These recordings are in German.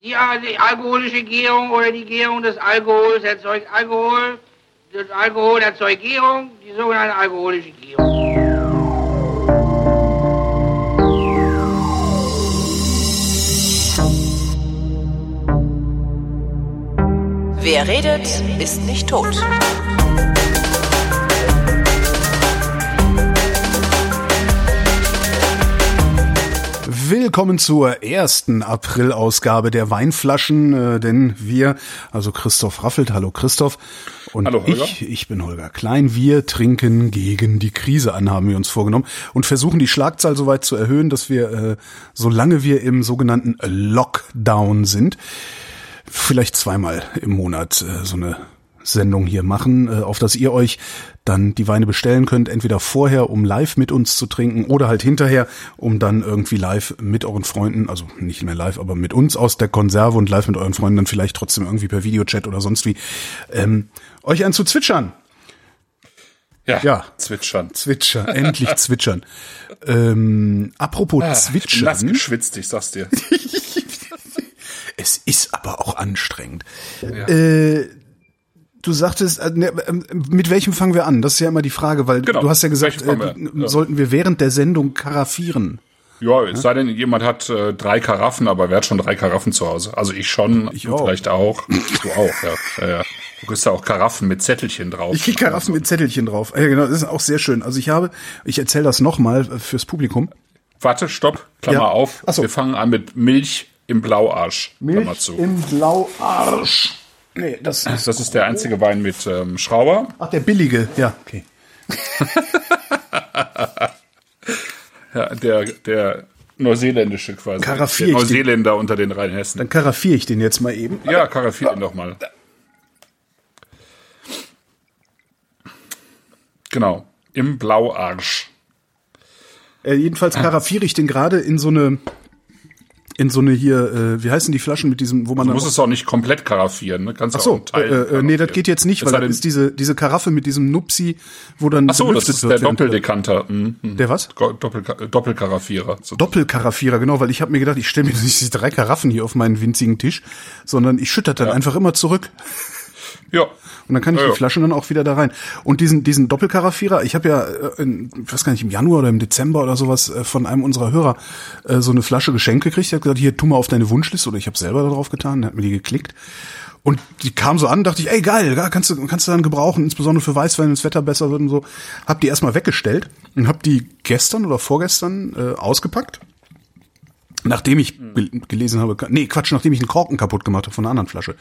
Die alkoholische Gärung oder die Gärung des Alkohols erzeugt Alkohol. Das Alkohol erzeugt Gärung, die sogenannte alkoholische Gärung. Wer redet, ist nicht tot. Willkommen zur ersten April-Ausgabe der Weinflaschen, denn wir, also Christoph Raffelt, hallo Christoph, und hallo Holger. Ich bin Holger Klein, wir trinken gegen die Krise an, haben wir uns vorgenommen und versuchen die Schlagzahl so weit zu erhöhen, dass wir, solange wir im sogenannten Lockdown sind, vielleicht zweimal im Monat so eine Sendung hier machen, auf dass ihr euch dann die Weine bestellen könnt, entweder vorher, um live mit uns zu trinken, oder halt hinterher, um dann irgendwie live mit euren Freunden, also nicht mehr live, aber mit uns aus der Konserve und live mit euren Freunden dann vielleicht trotzdem irgendwie per Videochat oder sonst wie, euch einen zu zwitschern. Ja, zwitschern, endlich zwitschern. Apropos zwitschern. Nass geschwitzt, ich sag's dir. Es ist aber auch anstrengend. Ja. Du sagtest, mit welchem fangen wir an? Das ist ja immer die Frage, weil genau. Du hast ja gesagt, sollten wir während der Sendung karaffieren. Ja, es sei denn, jemand hat 3 Karaffen, aber wer hat schon 3 Karaffen zu Hause? Also ich schon, ich du auch. vielleicht auch. Du auch, ja. Du kriegst ja auch Karaffen mit Zettelchen drauf. Ich krieg Karaffen mit Zettelchen drauf. Ja, genau, das ist auch sehr schön. Also ich erzähle das nochmal fürs Publikum. Warte, stopp, Klammer auf. Ach so. Wir fangen an mit Milch im Blauarsch. Klammer zu. Im Blauarsch. Nee, das ist der einzige Wein mit Schrauber. Ach, der billige, ja, okay. Ja, der neuseeländische quasi. Karaffier der ich den. Neuseeländer unter den Rheinhessen. Dann karaffiere ich den jetzt mal eben. Ja, karaffier ihn doch mal. Genau, im Blauarsch. Jedenfalls karaffiere ich den gerade in so eine hier, wie heißen die Flaschen mit diesem, wo man Du musst es auch nicht komplett karaffieren, ne? Kannst Ach auch so, einen Teil nee, das geht jetzt nicht, weil das ist diese Karaffe mit diesem Nupsi, wo dann Ach so, das ist der Doppeldekanter. Der was? Doppelkaraffierer. Doppelkaraffierer, genau, weil ich habe mir gedacht, ich stelle mir nicht diese 3 Karaffen hier auf meinen winzigen Tisch, sondern ich schütte das dann einfach immer zurück. Ja. Und dann kann ich die Flaschen dann auch wieder da rein. Und diesen Doppelkaraffierer, ich habe ja, ich weiß gar nicht, im Januar oder im Dezember oder sowas von einem unserer Hörer so eine Flasche geschenkt gekriegt. Der hat gesagt, hier, tu mal auf deine Wunschliste, oder ich habe selber da drauf getan, der hat mir die geklickt. Und die kam so an, dachte ich, ey geil, kannst du dann gebrauchen, insbesondere für Weißwein, wenn das Wetter besser wird und so. Hab die erstmal weggestellt und hab die gestern oder vorgestern ausgepackt. Nachdem ich gelesen habe, nachdem ich einen Korken kaputt gemacht habe von einer anderen Flasche.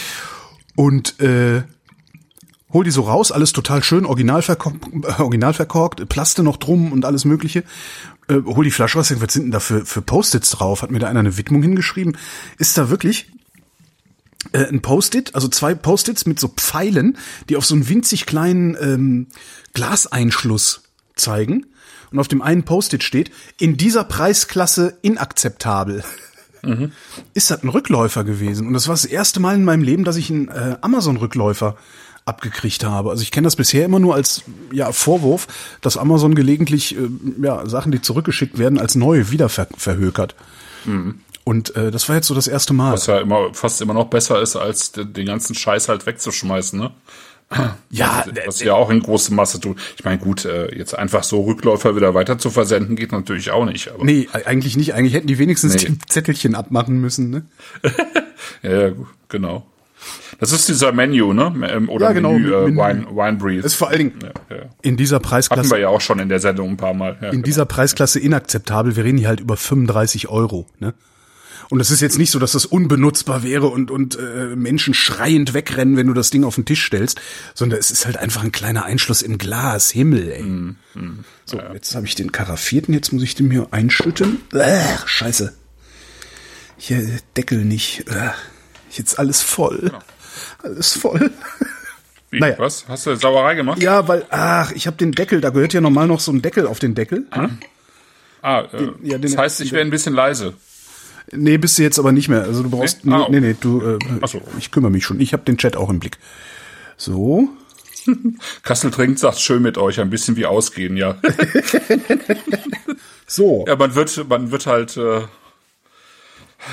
Und hol die so raus, alles total schön, original verkorkt, Plaste noch drum und alles mögliche. Hol die Flasche raus, was sind denn da für Post-its drauf? Hat mir da einer eine Widmung hingeschrieben? Ist da wirklich ein Post-it, also 2 Post-its mit so Pfeilen, die auf so einen winzig kleinen Glaseinschluss zeigen. Und auf dem einen Post-it steht, in dieser Preisklasse inakzeptabel. Mhm. Ist das ein Rückläufer gewesen? Und das war das erste Mal in meinem Leben, dass ich einen Amazon-Rückläufer abgekriegt habe. Also ich kenne das bisher immer nur als Vorwurf, dass Amazon gelegentlich Sachen, die zurückgeschickt werden, als neue wieder verhökert. Mhm. Und das war jetzt so das erste Mal. Was ja fast immer noch besser ist, als den ganzen Scheiß halt wegzuschmeißen, ne? Ja, was ja auch in große Masse tut. Ich meine, gut, jetzt einfach so Rückläufer wieder weiter zu versenden geht natürlich auch nicht. Aber nee, eigentlich nicht. Eigentlich hätten die wenigstens die Zettelchen abmachen müssen, ne? Ja, genau. Das ist dieser Menu, ne? Oder ja, genau, Menü, Wine Brief. Das ist vor allen Dingen in dieser Preisklasse. Hatten wir ja auch schon in der Sendung ein paar Mal. Ja, in dieser Preisklasse inakzeptabel. Wir reden hier halt über 35 €, ne? Und es ist jetzt nicht so, dass das unbenutzbar wäre und Menschen schreiend wegrennen, wenn du das Ding auf den Tisch stellst, sondern es ist halt einfach ein kleiner Einschluss im Glas. Himmel, ey. So, jetzt habe ich den karaffierten, jetzt muss ich den hier einschütten. Scheiße. Hier, Deckel nicht. Jetzt alles voll. Genau. Alles voll. Wie, was? Hast du Sauerei gemacht? Ja, weil, ich habe den Deckel, da gehört ja normal noch so ein Deckel auf den Deckel. Das heißt, ich wäre ein bisschen leise. Nee, bist du jetzt aber nicht mehr. Also du brauchst, nee, Ach so. Ich kümmere mich schon. Ich habe den Chat auch im Blick. So. Kassel trinkt, sagt schön mit euch, ein bisschen wie ausgehen, ja. So. Ja, man wird halt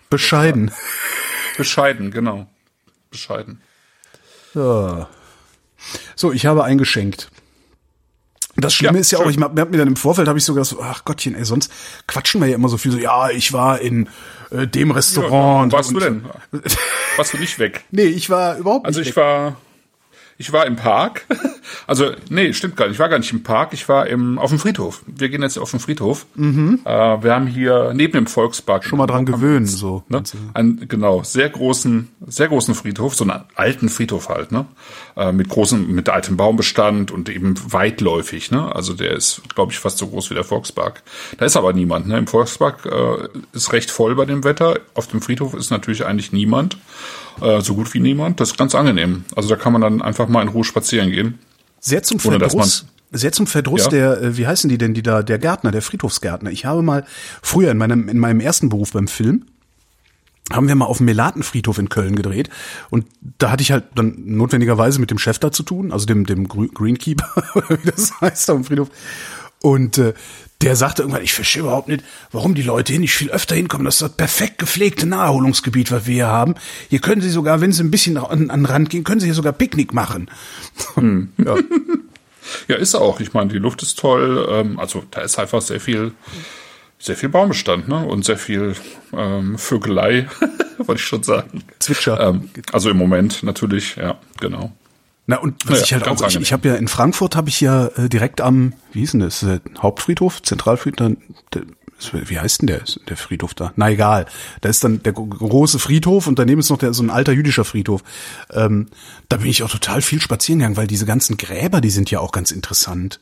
Bescheiden. Bescheiden, genau. Bescheiden. Ja. So, ich habe eingeschenkt. Das Schlimme ist ja auch, ich hab mir dann im Vorfeld habe ich sogar so, ach Gottchen, ey, sonst quatschen wir ja immer so viel so, ja, ich war in dem Restaurant. Ja, warst du denn? Warst du nicht weg? Nee, ich war überhaupt nicht weg. Ich war im Park. Also, nee, stimmt gar nicht. Ich war gar nicht im Park. Ich war auf dem Friedhof. Wir gehen jetzt auf den Friedhof. Mhm. Wir haben hier neben dem Volkspark. Schon mal dran gewöhnen, so. Ne? Genau, sehr großen Friedhof, so einen alten Friedhof halt, ne? Mit altem Baumbestand und eben weitläufig, ne? Also der ist, glaube ich, fast so groß wie der Volkspark. Da ist aber niemand, ne? Im Volkspark ist recht voll bei dem Wetter. Auf dem Friedhof ist natürlich eigentlich niemand. So gut wie niemand. Das ist ganz angenehm. Also da kann man dann einfach mal in Ruhe spazieren gehen. Sehr zum Verdruss, ja? Der, wie heißen die denn, der Gärtner, der Friedhofsgärtner. Ich habe mal früher in meinem ersten Beruf beim Film, haben wir mal auf dem Melatenfriedhof in Köln gedreht. Und da hatte ich halt dann notwendigerweise mit dem Chef da zu tun, also dem Greenkeeper, oder wie das heißt, am Friedhof. Und der sagte irgendwann, ich verstehe überhaupt nicht, warum die Leute hier nicht viel öfter hinkommen. Das ist das perfekt gepflegte Naherholungsgebiet, was wir hier haben. Hier können sie sogar, wenn sie ein bisschen an den Rand gehen, können sie hier sogar Picknick machen. Ja. Ja, ist auch. Ich meine, die Luft ist toll. Also da ist einfach sehr viel Baumbestand, ne? Und sehr viel Vögelei, wollte ich schon sagen. Zwitscher. Also im Moment natürlich, ja, genau. Na, und was ich halt auch, ich habe ja in Frankfurt direkt am, wie hieß denn das, Hauptfriedhof, Zentralfriedhof, wie heißt denn der Friedhof da? Na egal, da ist dann der große Friedhof und daneben ist noch so ein alter jüdischer Friedhof. Da bin ich auch total viel spazieren gegangen, weil diese ganzen Gräber, die sind ja auch ganz interessant.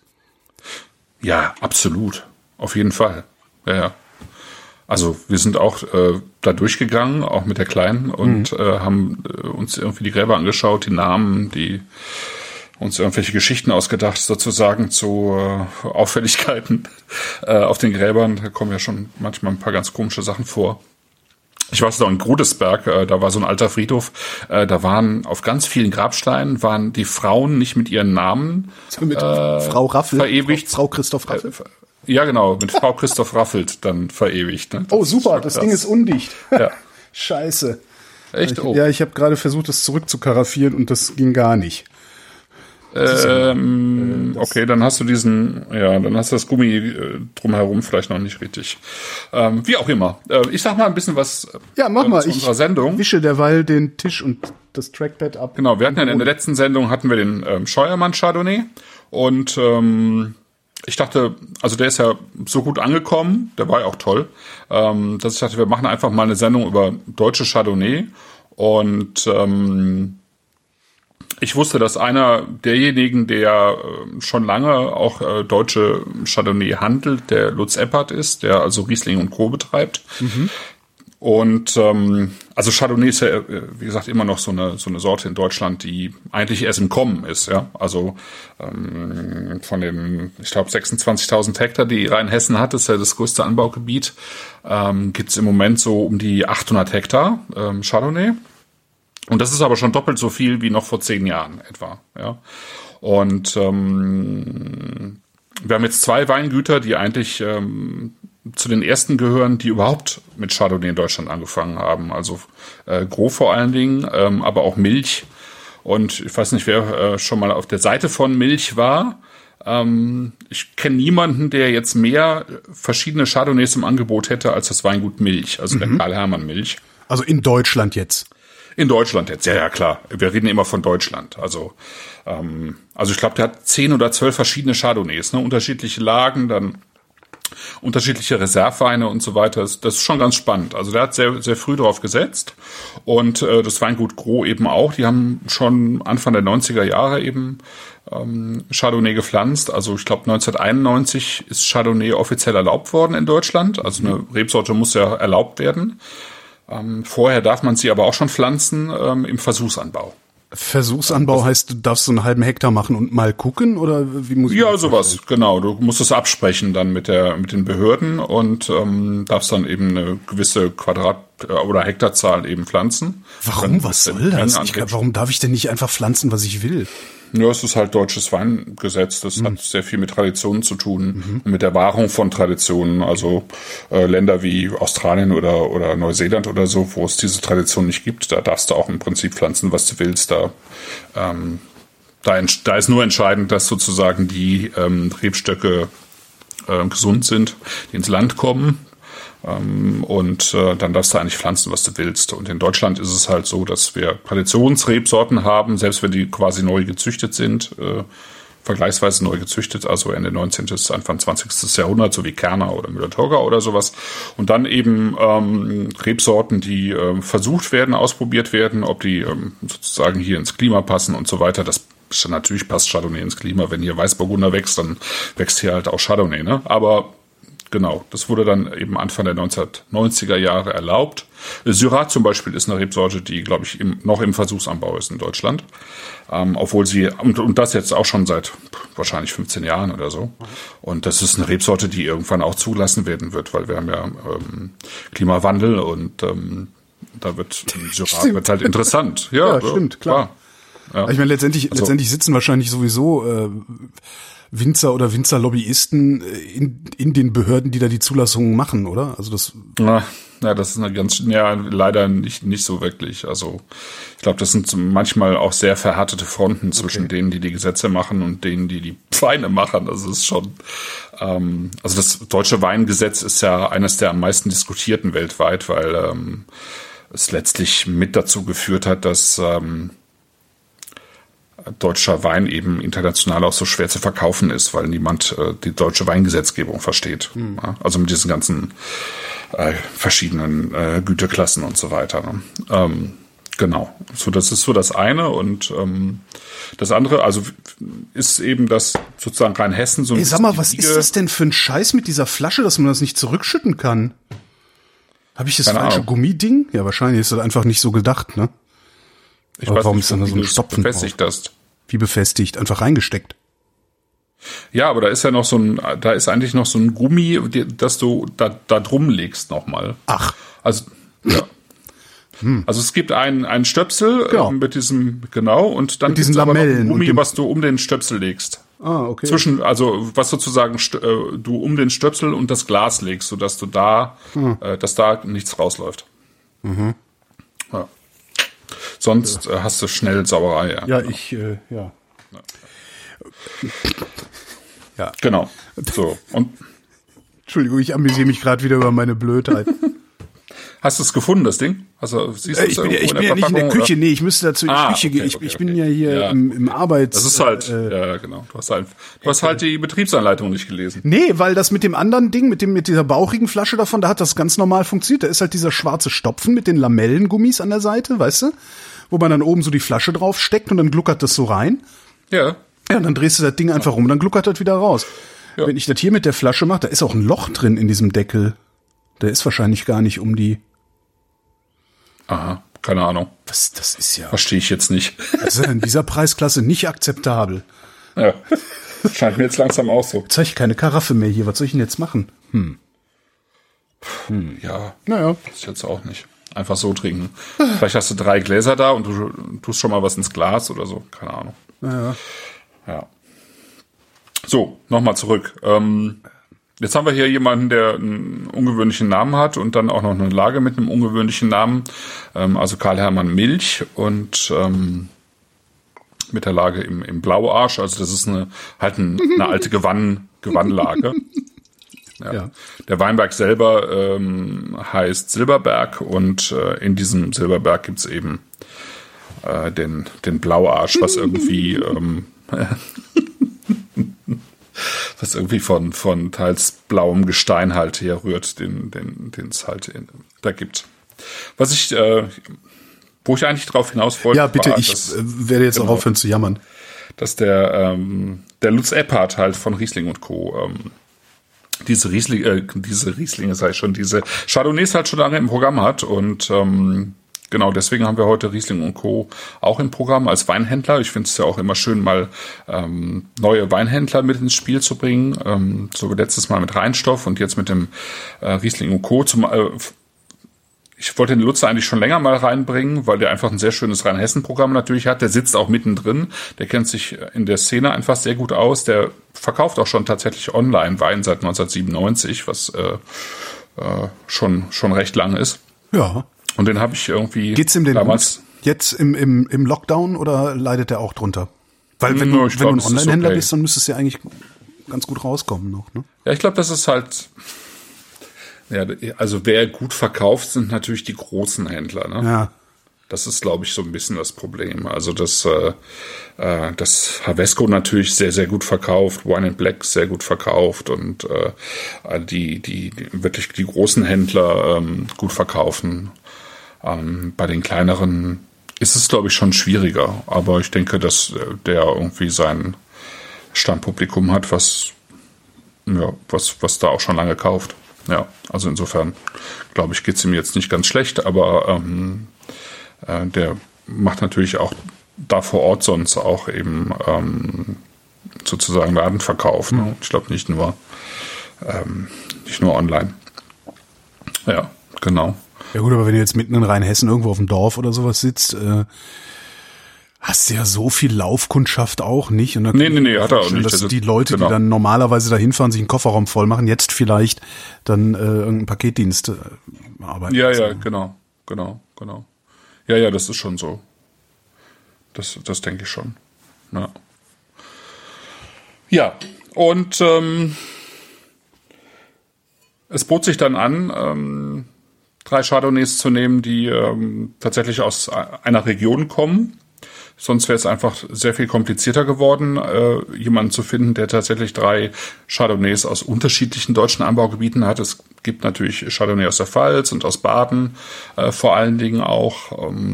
Ja, absolut, auf jeden Fall, ja. Also wir sind auch da durchgegangen, auch mit der Kleinen, und haben uns irgendwie die Gräber angeschaut, die Namen, uns irgendwelche Geschichten ausgedacht, sozusagen zu Auffälligkeiten auf den Gräbern. Da kommen ja schon manchmal ein paar ganz komische Sachen vor. Ich weiß noch, in Grudesberg, da war so ein alter Friedhof, da waren auf ganz vielen Grabsteinen waren die Frauen nicht mit ihren Namen Frau Raffel, verewigt. Frau Christoph Raffel. Ja, genau, mit Frau Christoph Raffelt dann verewigt. Ne? Oh, super, das Ding ist undicht. Ja. Scheiße. Echt? Oh. Ja, ich habe gerade versucht, das zurückzukaraffieren und das ging gar nicht. Okay, dann hast du dann hast du das Gummi drumherum vielleicht noch nicht richtig. Wie auch immer. Ich sag mal ein bisschen was mach mal. zu unserer Sendung. Ich wische derweil den Tisch und das Trackpad ab. Genau, wir hatten ja in der letzten Sendung den Scheuermann Chardonnay und ich dachte, also der ist ja so gut angekommen, der war ja auch toll, dass ich dachte, wir machen einfach mal eine Sendung über deutsche Chardonnay. Und ich wusste, dass einer derjenigen, der schon lange auch deutsche Chardonnay handelt, der Lutz Eppert ist, der also Riesling und Co. betreibt. Mhm. Und also Chardonnay ist ja, wie gesagt, immer noch so eine Sorte in Deutschland, die eigentlich erst im Kommen ist. Ja, also von den, ich glaube, 26.000 Hektar, die Rheinhessen hat, ist ja das größte Anbaugebiet, gibt's im Moment so um die 800 Hektar Chardonnay. Und das ist aber schon doppelt so viel wie noch vor 10 Jahren etwa. Ja, und wir haben jetzt 2 Weingüter, die eigentlich zu den ersten gehören, die überhaupt mit Chardonnay in Deutschland angefangen haben. Also Gros vor allen Dingen, aber auch Milch. Und ich weiß nicht, wer schon mal auf der Seite von Milch war. Ich kenne niemanden, der jetzt mehr verschiedene Chardonnays im Angebot hätte als das Weingut Milch, also der Karl Hermann Milch. Also in Deutschland jetzt? In Deutschland jetzt, ja klar. Wir reden immer von Deutschland. Also ich glaube, der hat 10 oder 12 verschiedene Chardonnays, ne? Unterschiedliche Lagen, dann unterschiedliche Reserveweine und so weiter. Das ist schon ganz spannend. Also der hat sehr, sehr früh drauf gesetzt. Und das Weingut Gros eben auch. Die haben schon Anfang der 90er Jahre eben Chardonnay gepflanzt. Also ich glaube 1991 ist Chardonnay offiziell erlaubt worden in Deutschland. Also eine Rebsorte muss ja erlaubt werden. Vorher darf man sie aber auch schon pflanzen im Versuchsanbau. Versuchsanbau heißt, du darfst so einen halben Hektar machen und mal gucken, oder wie muss ich das sowas, vorstellen? Genau. Du musst es absprechen dann mit den Behörden und darfst dann eben eine gewisse Quadrat- oder Hektarzahl eben pflanzen. Warum? Was soll das? Warum darf ich denn nicht einfach pflanzen, was ich will? Ja, es ist halt deutsches Weingesetz. Das hat sehr viel mit Traditionen zu tun und mit der Wahrung von Traditionen. Also Länder wie Australien oder Neuseeland oder so, wo es diese Tradition nicht gibt, da darfst du auch im Prinzip pflanzen, was du willst. Da ist nur entscheidend, dass sozusagen die Rebstöcke gesund sind, die ins Land kommen. Und dann darfst du eigentlich pflanzen, was du willst. Und in Deutschland ist es halt so, dass wir Traditionsrebsorten haben, selbst wenn die quasi neu gezüchtet sind, vergleichsweise neu gezüchtet, also Ende 19. bis Anfang 20. Jahrhundert, so wie Kerner oder Müller-Thurgau oder sowas. Und dann eben Rebsorten, die versucht werden, ausprobiert werden, ob die sozusagen hier ins Klima passen und so weiter. Natürlich passt Chardonnay ins Klima. Wenn hier Weißburgunder wächst, dann wächst hier halt auch Chardonnay, ne? Aber genau, das wurde dann eben Anfang der 1990er Jahre erlaubt. Syrah zum Beispiel ist eine Rebsorte, die, glaube ich, noch im Versuchsanbau ist in Deutschland. Obwohl sie, und das jetzt auch schon seit wahrscheinlich 15 Jahren oder so. Und das ist eine Rebsorte, die irgendwann auch zugelassen werden wird, weil wir haben ja Klimawandel und da wird Syrah wird halt interessant. Ja, stimmt, klar. Ja. Ich meine, letztendlich sitzen wahrscheinlich sowieso Winzer oder Winzerlobbyisten in den Behörden, die da die Zulassungen machen, oder? Also das. Ja, das ist leider nicht so wirklich. Also ich glaube, das sind manchmal auch sehr verhärtete Fronten zwischen denen, die Gesetze machen und denen, die Weine machen. Das ist schon. Also das deutsche Weingesetz ist ja eines der am meisten diskutierten weltweit, weil es letztlich mit dazu geführt hat, dass deutscher Wein eben international auch so schwer zu verkaufen ist, weil niemand die deutsche Weingesetzgebung versteht. Ja, also mit diesen ganzen verschiedenen Güteklassen und so weiter. Ne? Genau. So, das ist so das eine. Und das andere, also ist eben das sozusagen Rheinhessen so ein. Sag mal, was ist das denn für ein Scheiß mit dieser Flasche, dass man das nicht zurückschütten kann? Habe ich das falsche Gummiding? Ja, wahrscheinlich ist das einfach nicht so gedacht, ne? Ich weiß warum nicht, ist dann da so ein Stopfen befestigt hast. Wie befestigt? Einfach reingesteckt. Ja, aber da ist ja noch da ist eigentlich noch so ein Gummi, das du da drum legst nochmal. Ach. Also, ja. Also es gibt einen Stöpsel mit diesem, und dann mit diesen Lamellen. Gummi, was du um den Stöpsel legst. Ah, okay. Was sozusagen du um den Stöpsel und das Glas legst, sodass du dass da nichts rausläuft. Mhm. Ja. Sonst hast du schnell Sauerei. Ja. Ja. Genau. So. Und Entschuldigung, ich amüsiere mich gerade wieder über meine Blödheit. Hast du es gefunden, das Ding? Also siehst du ich bin ja nicht in der Küche, nee, ich müsste dazu in die Küche gehen. Ich bin ja hier im Arbeits... Das ist halt, ja genau. Du hast halt die Betriebsanleitung nicht gelesen. Nee, weil das mit dem anderen Ding, mit dieser bauchigen Flasche davon, da hat das ganz normal funktioniert. Da ist halt dieser schwarze Stopfen mit den Lamellengummis an der Seite, weißt du? Wo man dann oben so die Flasche drauf steckt und dann gluckert das so rein. Ja. Ja, und dann drehst du das Ding einfach rum und dann gluckert das wieder raus. Ja. Wenn ich das hier mit der Flasche mache, da ist auch ein Loch drin in diesem Deckel. Der ist wahrscheinlich gar nicht um die... Aha, keine Ahnung. Das ist ja... Verstehe ich jetzt nicht. Das ist in dieser Preisklasse nicht akzeptabel. Ja, scheint mir jetzt langsam auch so. Jetzt habe ich keine Karaffe mehr hier. Was soll ich denn jetzt machen? Ja, naja. Das ist jetzt auch nicht. Einfach so trinken. Vielleicht hast du 3 Gläser da und du tust schon mal was ins Glas oder so. Keine Ahnung. Ja. So, nochmal zurück. Jetzt haben wir hier jemanden, der einen ungewöhnlichen Namen hat und dann auch noch eine Lage mit einem ungewöhnlichen Namen. Also Karl-Hermann Milch und mit der Lage im Blauarsch. Also das ist eine alte Gewannlage. Ja. Der Weinberg selber heißt Silberberg und in diesem Silberberg gibt's eben den Blauarsch, was irgendwie von teils blauem Gestein halt herrührt, den es halt da gibt. Wo ich eigentlich drauf hinaus wollte. Ja, bitte, ich werde jetzt auch aufhören zu jammern. Dass der Lutz Eppard halt von Riesling und Co. diese Chardonnays halt schon lange im Programm hat und genau, deswegen haben wir heute Riesling und Co. auch im Programm als Weinhändler. Ich finde es ja auch immer schön, mal neue Weinhändler mit ins Spiel zu bringen. So wie letztes Mal mit Rheinstoff und jetzt mit dem Riesling und Co. ich wollte den Lutze eigentlich schon länger mal reinbringen, weil der einfach ein sehr schönes Rheinhessen-Programm natürlich hat. Der sitzt auch mittendrin. Der kennt sich in der Szene einfach sehr gut aus. Der verkauft auch schon tatsächlich online Wein seit 1997, was schon recht lang ist. Ja. Und den habe ich irgendwie Geht's ihm denn damals gut? Jetzt im Lockdown oder leidet der auch drunter? Weil wenn du ich glaub, ein das ist Online-Händler okay. bist, dann müsstest du ja eigentlich ganz gut rauskommen noch, ne? Ja, ich glaube, das ist halt, ja, also wer gut verkauft, sind natürlich die großen Händler, ne? Ja. Das ist, glaube ich, so ein bisschen das Problem. Also das Havesco natürlich sehr, sehr gut verkauft, Wine and Black sehr gut verkauft und die wirklich die großen Händler gut verkaufen. Bei den kleineren ist es, glaube ich, schon schwieriger. Aber ich denke, dass der irgendwie sein Stammpublikum hat, was da auch schon lange kauft. Ja, also insofern, glaube ich, geht es ihm jetzt nicht ganz schlecht, aber der macht natürlich auch da vor Ort sonst auch eben sozusagen Ladenverkauf. Ne? Ich glaube nicht nur online. Ja, genau. Ja gut, aber wenn du jetzt mitten in Rheinhessen irgendwo auf dem Dorf oder sowas sitzt, hast du ja so viel Laufkundschaft auch nicht. Und Nee, hat er auch nicht. Dass die Leute, genau. die dann normalerweise dahin fahren, sich einen Kofferraum voll machen, jetzt vielleicht dann irgendeinen Paketdienst arbeiten. Ja, genau. Ja, das ist schon so. Das denke ich schon. Ja, und es bot sich dann an, 3 Chardonnays zu nehmen, die tatsächlich aus einer Region kommen. Sonst wäre es einfach sehr viel komplizierter geworden, jemanden zu finden, der tatsächlich 3 Chardonnays aus unterschiedlichen deutschen Anbaugebieten hat. Es gibt natürlich Chardonnay aus der Pfalz und aus Baden, vor allen Dingen auch,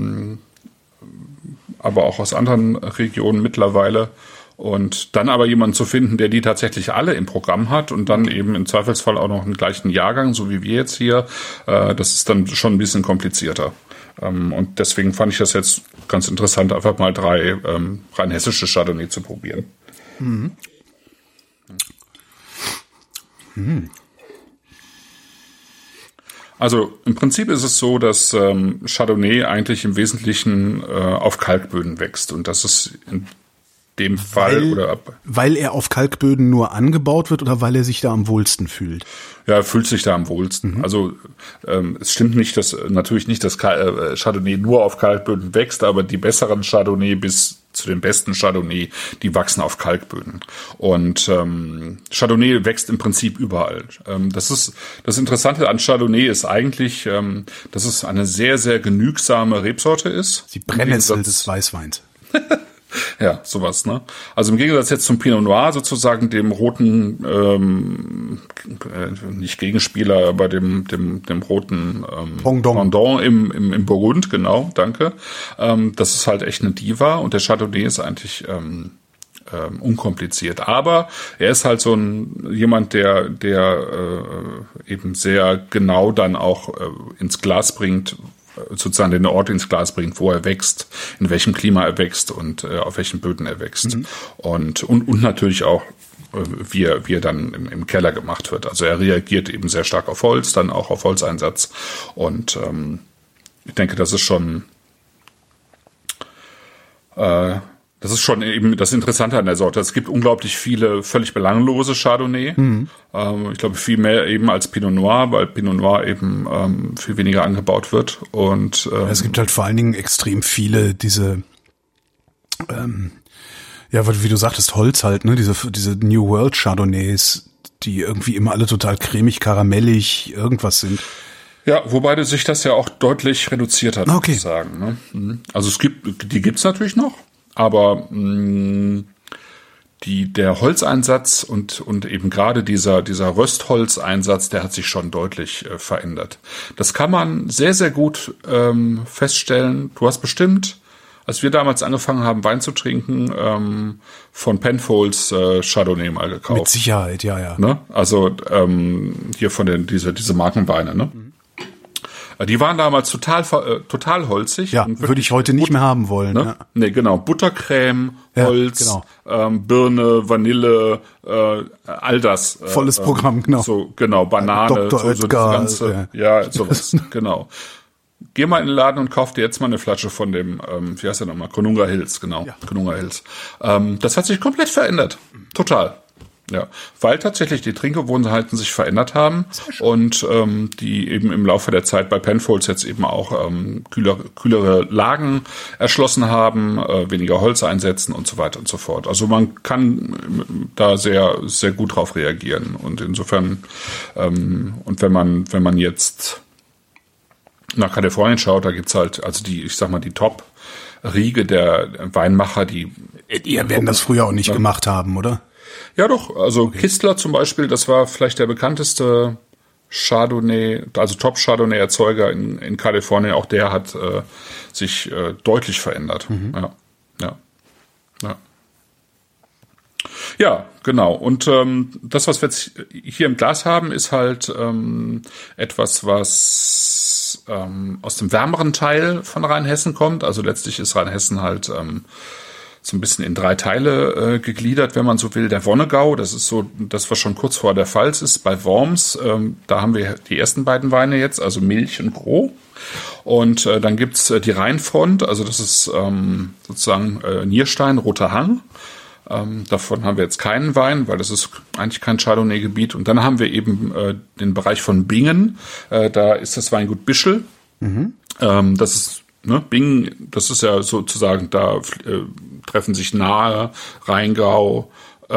aber auch aus anderen Regionen mittlerweile. Und dann aber jemanden zu finden, der die tatsächlich alle im Programm hat und dann eben im Zweifelsfall auch noch einen gleichen Jahrgang, so wie wir jetzt hier, das ist dann schon ein bisschen komplizierter. Und deswegen fand ich das jetzt ganz interessant, einfach mal 3 rheinhessische Chardonnay zu probieren. Mhm. Also im Prinzip ist es so, dass Chardonnay eigentlich im Wesentlichen auf Kalkböden wächst und das ist in dem Fall weil er auf Kalkböden nur angebaut wird oder weil er sich da am wohlsten fühlt? Ja, er fühlt sich da am wohlsten. Mhm. Also es stimmt nicht, dass Chardonnay nur auf Kalkböden wächst, aber die besseren Chardonnay bis zu den besten Chardonnay, die wachsen auf Kalkböden. Und Chardonnay wächst im Prinzip überall. Das Interessante an Chardonnay ist eigentlich, dass es eine sehr, sehr genügsame Rebsorte ist. Die Brennnessel des Weißweins. Ja, sowas, ne? Also im Gegensatz jetzt zum Pinot Noir sozusagen, dem roten, nicht Gegenspieler, aber dem roten Pendant im Burgund, genau, danke. Das ist halt echt eine Diva und der Chardonnay ist eigentlich unkompliziert. Aber er ist halt so jemand, der eben sehr genau dann auch ins Glas bringt, sozusagen den Ort ins Glas bringt, wo er wächst, in welchem Klima er wächst und auf welchen Böden er wächst. Mhm. Und natürlich auch, wie er dann im Keller gemacht wird. Also er reagiert eben sehr stark auf Holz, dann auch auf Holzeinsatz. Und ich denke, das ist schon eben das Interessante an der Sorte. Es gibt unglaublich viele völlig belanglose Chardonnay. Mhm. Ich glaube, viel mehr eben als Pinot Noir, weil Pinot Noir eben viel weniger angebaut wird. Und es gibt halt vor allen Dingen extrem viele diese, wie du sagtest, Holz halt, ne? Diese New World Chardonnays, die irgendwie immer alle total cremig, karamellig, irgendwas sind. Ja, wobei sich das ja auch deutlich reduziert hat, würde ich sagen. Ne? Also die gibt's natürlich noch. Aber der Holzeinsatz und eben gerade dieser Röstholzeinsatz, der hat sich schon deutlich verändert. Das kann man sehr, sehr gut feststellen. Du hast bestimmt, als wir damals angefangen haben, Wein zu trinken, von Penfolds Chardonnay mal gekauft. Mit Sicherheit, ja. Ne? Also hier von diese Markenweine, ne? Mhm. Die waren damals total holzig. Ja, würde ich heute nicht mehr haben wollen. Ne? Ja. Nee, genau. Buttercreme, Holz, Birne, Vanille, all das. Volles Programm, genau. So, genau, Banane. Dr. so Oetker. das ganze, ja, sowas, genau. geh mal in den Laden und kauf dir jetzt mal eine Flasche von dem, wie heißt der nochmal? Konunga Hills, genau. Ja. Konunga Hills. Das hat sich komplett verändert. Total. Ja, weil tatsächlich die Trinkgewohnheiten sich verändert haben und die eben im Laufe der Zeit bei Penfolds jetzt eben auch kühlere Lagen erschlossen haben, weniger Holz einsetzen und so weiter und so fort. Also man kann da sehr, sehr gut drauf reagieren und insofern und wenn man jetzt nach Kalifornien schaut, da gibt's halt also die Top-Riege der Weinmacher, die werden das früher auch nicht gemacht haben, oder? Ja doch, also okay. Kistler zum Beispiel, das war vielleicht der bekannteste Chardonnay, also Top-Chardonnay-Erzeuger in Kalifornien. Auch der hat sich deutlich verändert. Ja, genau. Und das, was wir jetzt hier im Glas haben, ist halt etwas, was aus dem wärmeren Teil von Rheinhessen kommt. Also letztlich ist Rheinhessen halt so ein bisschen in 3 Teile gegliedert, wenn man so will. Der Wonnegau, das ist so das, was schon kurz vor der Pfalz ist. Bei Worms, da haben wir die ersten beiden Weine jetzt, also Milch und Gros. Und dann gibt's die Rheinfront, also das ist sozusagen Nierstein, Roter Hang. Davon haben wir jetzt keinen Wein, weil das ist eigentlich kein Chardonnay-Gebiet. Und dann haben wir eben den Bereich von Bingen. Da ist das Weingut Bischel. Das ist Bingen, das ist ja sozusagen, da treffen sich Nahe, Rheingau,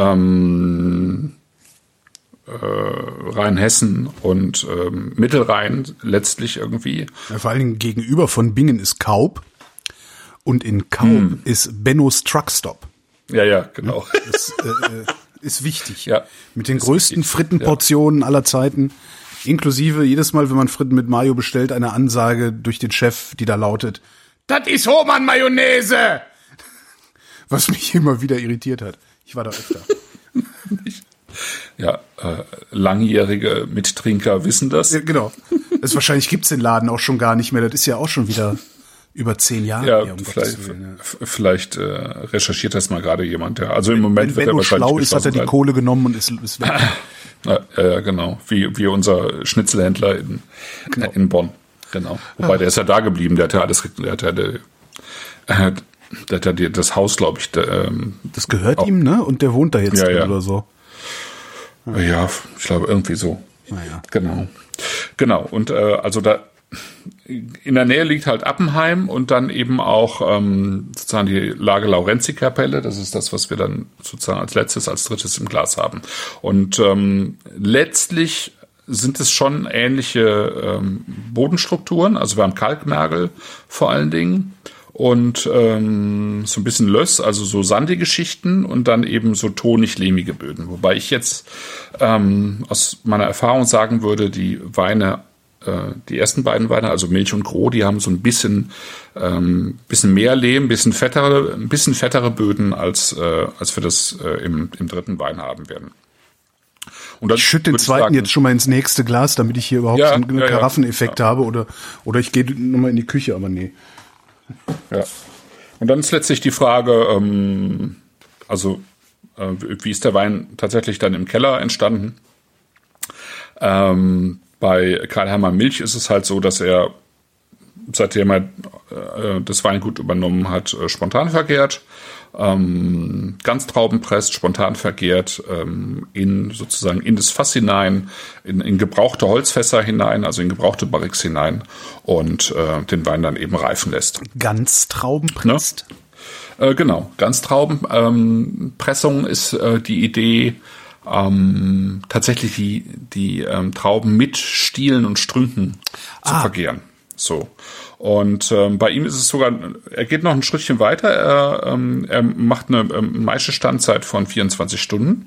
Rheinhessen und Mittelrhein letztlich irgendwie. Ja, vor allen Dingen gegenüber von Bingen ist Kaub und in Kaub ist Benno's Truckstop. Ja, genau. Das ist wichtig. Ja, mit den größten wichtig. Frittenportionen aller Zeiten. Inklusive jedes Mal, wenn man Fritten mit Mayo bestellt, eine Ansage durch den Chef, die da lautet: Das ist Hohmann-Mayonnaise! Was mich immer wieder irritiert hat. Ich war da öfter. Ja, langjährige Mittrinker wissen das. Ja, genau. Wahrscheinlich gibt's den Laden auch schon gar nicht mehr. Das ist ja auch schon wieder über 10 Jahre. Ja, her, vielleicht recherchiert das mal gerade jemand. Ja. Also im Moment wird er wahrscheinlich schlau ist, hat er die Kohle genommen und ist weg. Ja, genau. Wie unser Schnitzelhändler in Bonn. Genau. Wobei der ist ja da geblieben. Der hat ja alles, der hat ja das Haus, glaube ich. Das gehört ihm, ne? Und der wohnt da jetzt oder so. Ja, ich glaube irgendwie so. Ja. Genau. Und also da in der Nähe liegt halt Appenheim und dann eben auch sozusagen die Lage Laurenzi-Kapelle. Das ist das, was wir dann sozusagen als drittes im Glas haben. Und letztlich sind es schon ähnliche Bodenstrukturen. Also wir haben Kalkmergel vor allen Dingen und so ein bisschen Löss, also so sandige Schichten und dann eben so tonig-lehmige Böden. Wobei ich jetzt aus meiner Erfahrung sagen würde, die ersten beiden Weine, also Milch und Gros, die haben so ein bisschen mehr Lehm, ein bisschen fettere Böden, als wir das im dritten Wein haben werden. Und ich schütte den zweiten jetzt schon mal ins nächste Glas, damit ich hier überhaupt so einen Karaffeneffekt habe, oder ich gehe nochmal in die Küche, aber nee. Ja. Und dann ist letztlich die Frage, wie ist der Wein tatsächlich dann im Keller entstanden? Bei Karl Hermann Milch ist es halt so, dass er, seitdem er das Weingut übernommen hat, spontan vergärt, Ganztraubenpresst, spontan vergärt, in das Fass hinein, in gebrauchte Holzfässer hinein, also in gebrauchte Barriques hinein und den Wein dann eben reifen lässt. Ganztraubenpresst? Ne? Genau, Ganztraubenpressung ist die Idee, tatsächlich die Trauben mit Stielen und Strünken zu vergären. So. Und bei ihm ist es sogar, er geht noch ein Schrittchen weiter, er macht eine Maischestandzeit von 24 Stunden.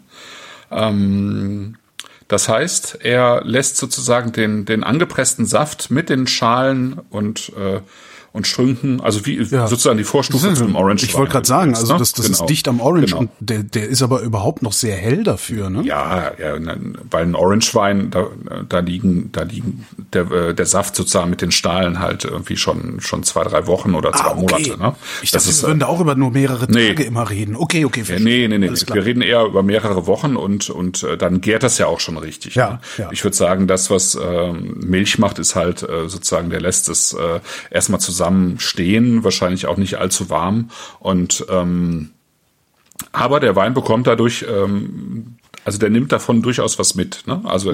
Das heißt, er lässt sozusagen den angepressten Saft mit den Schalen und und Strünken, also wie sozusagen die Vorstufe zum Orange. Ich wollte gerade sagen, also das genau. ist dicht am Orange und der ist aber überhaupt noch sehr hell dafür, ne? Ja, weil ein Orangewein, da liegen der Saft sozusagen mit den Stahlen halt irgendwie schon 2-3 Wochen oder 2 Monate. Ne? Ich dachte, wir würden da auch über nur mehrere Tage immer reden. Okay. Nee. Wir reden eher über mehrere Wochen und dann gärt das ja auch schon richtig. Ja, ne? ja. Ich würde sagen, das, was Milch macht, ist halt sozusagen, der lässt es erstmal zusammen stehen, wahrscheinlich auch nicht allzu warm. Und aber der Wein bekommt dadurch, also der nimmt davon durchaus was mit. Ne? Also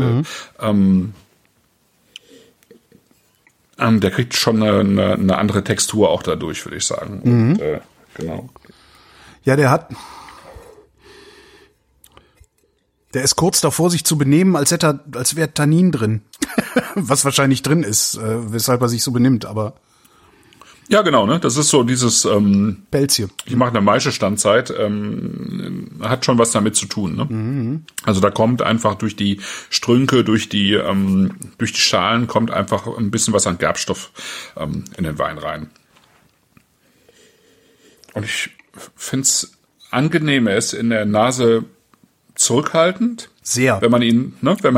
der kriegt schon eine andere Textur auch dadurch, würde ich sagen. Und, genau. Ja, der ist kurz davor, sich zu benehmen, als wäre Tannin drin. Was wahrscheinlich drin ist, weshalb er sich so benimmt, aber. Ja, genau, ne? Das ist so dieses Pelzchen. Ich mache eine Maischestandzeit, hat schon was damit zu tun, ne? Also da kommt einfach durch die Strünke, durch die Schalen kommt einfach ein bisschen was an Gerbstoff in den Wein rein. Und ich finde es angenehm, er ist in der Nase zurückhaltend. Sehr. Wenn man ihn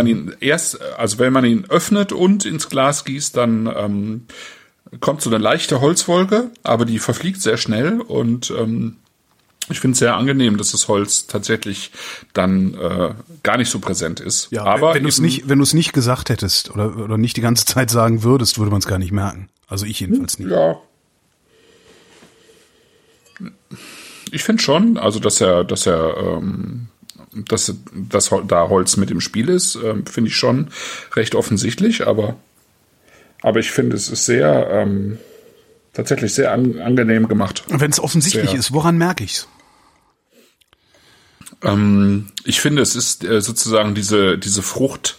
öffnet und ins Glas gießt, dann kommt so eine leichte Holzwolke, aber die verfliegt sehr schnell und ich finde es sehr angenehm, dass das Holz tatsächlich dann gar nicht so präsent ist. Ja, aber wenn du es nicht gesagt hättest oder nicht die ganze Zeit sagen würdest, würde man es gar nicht merken. Also ich jedenfalls nicht. Ja. Ich finde schon, also dass da Holz mit im Spiel ist, finde ich schon recht offensichtlich, aber ich finde, es ist sehr, tatsächlich sehr angenehm gemacht. Wenn es offensichtlich ist, woran merke ich's? Ich finde, es ist sozusagen diese Frucht,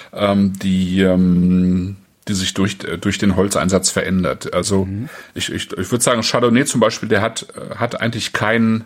die sich durch den Holzeinsatz verändert. Also ich würde sagen, Chardonnay zum Beispiel, der hat eigentlich keinen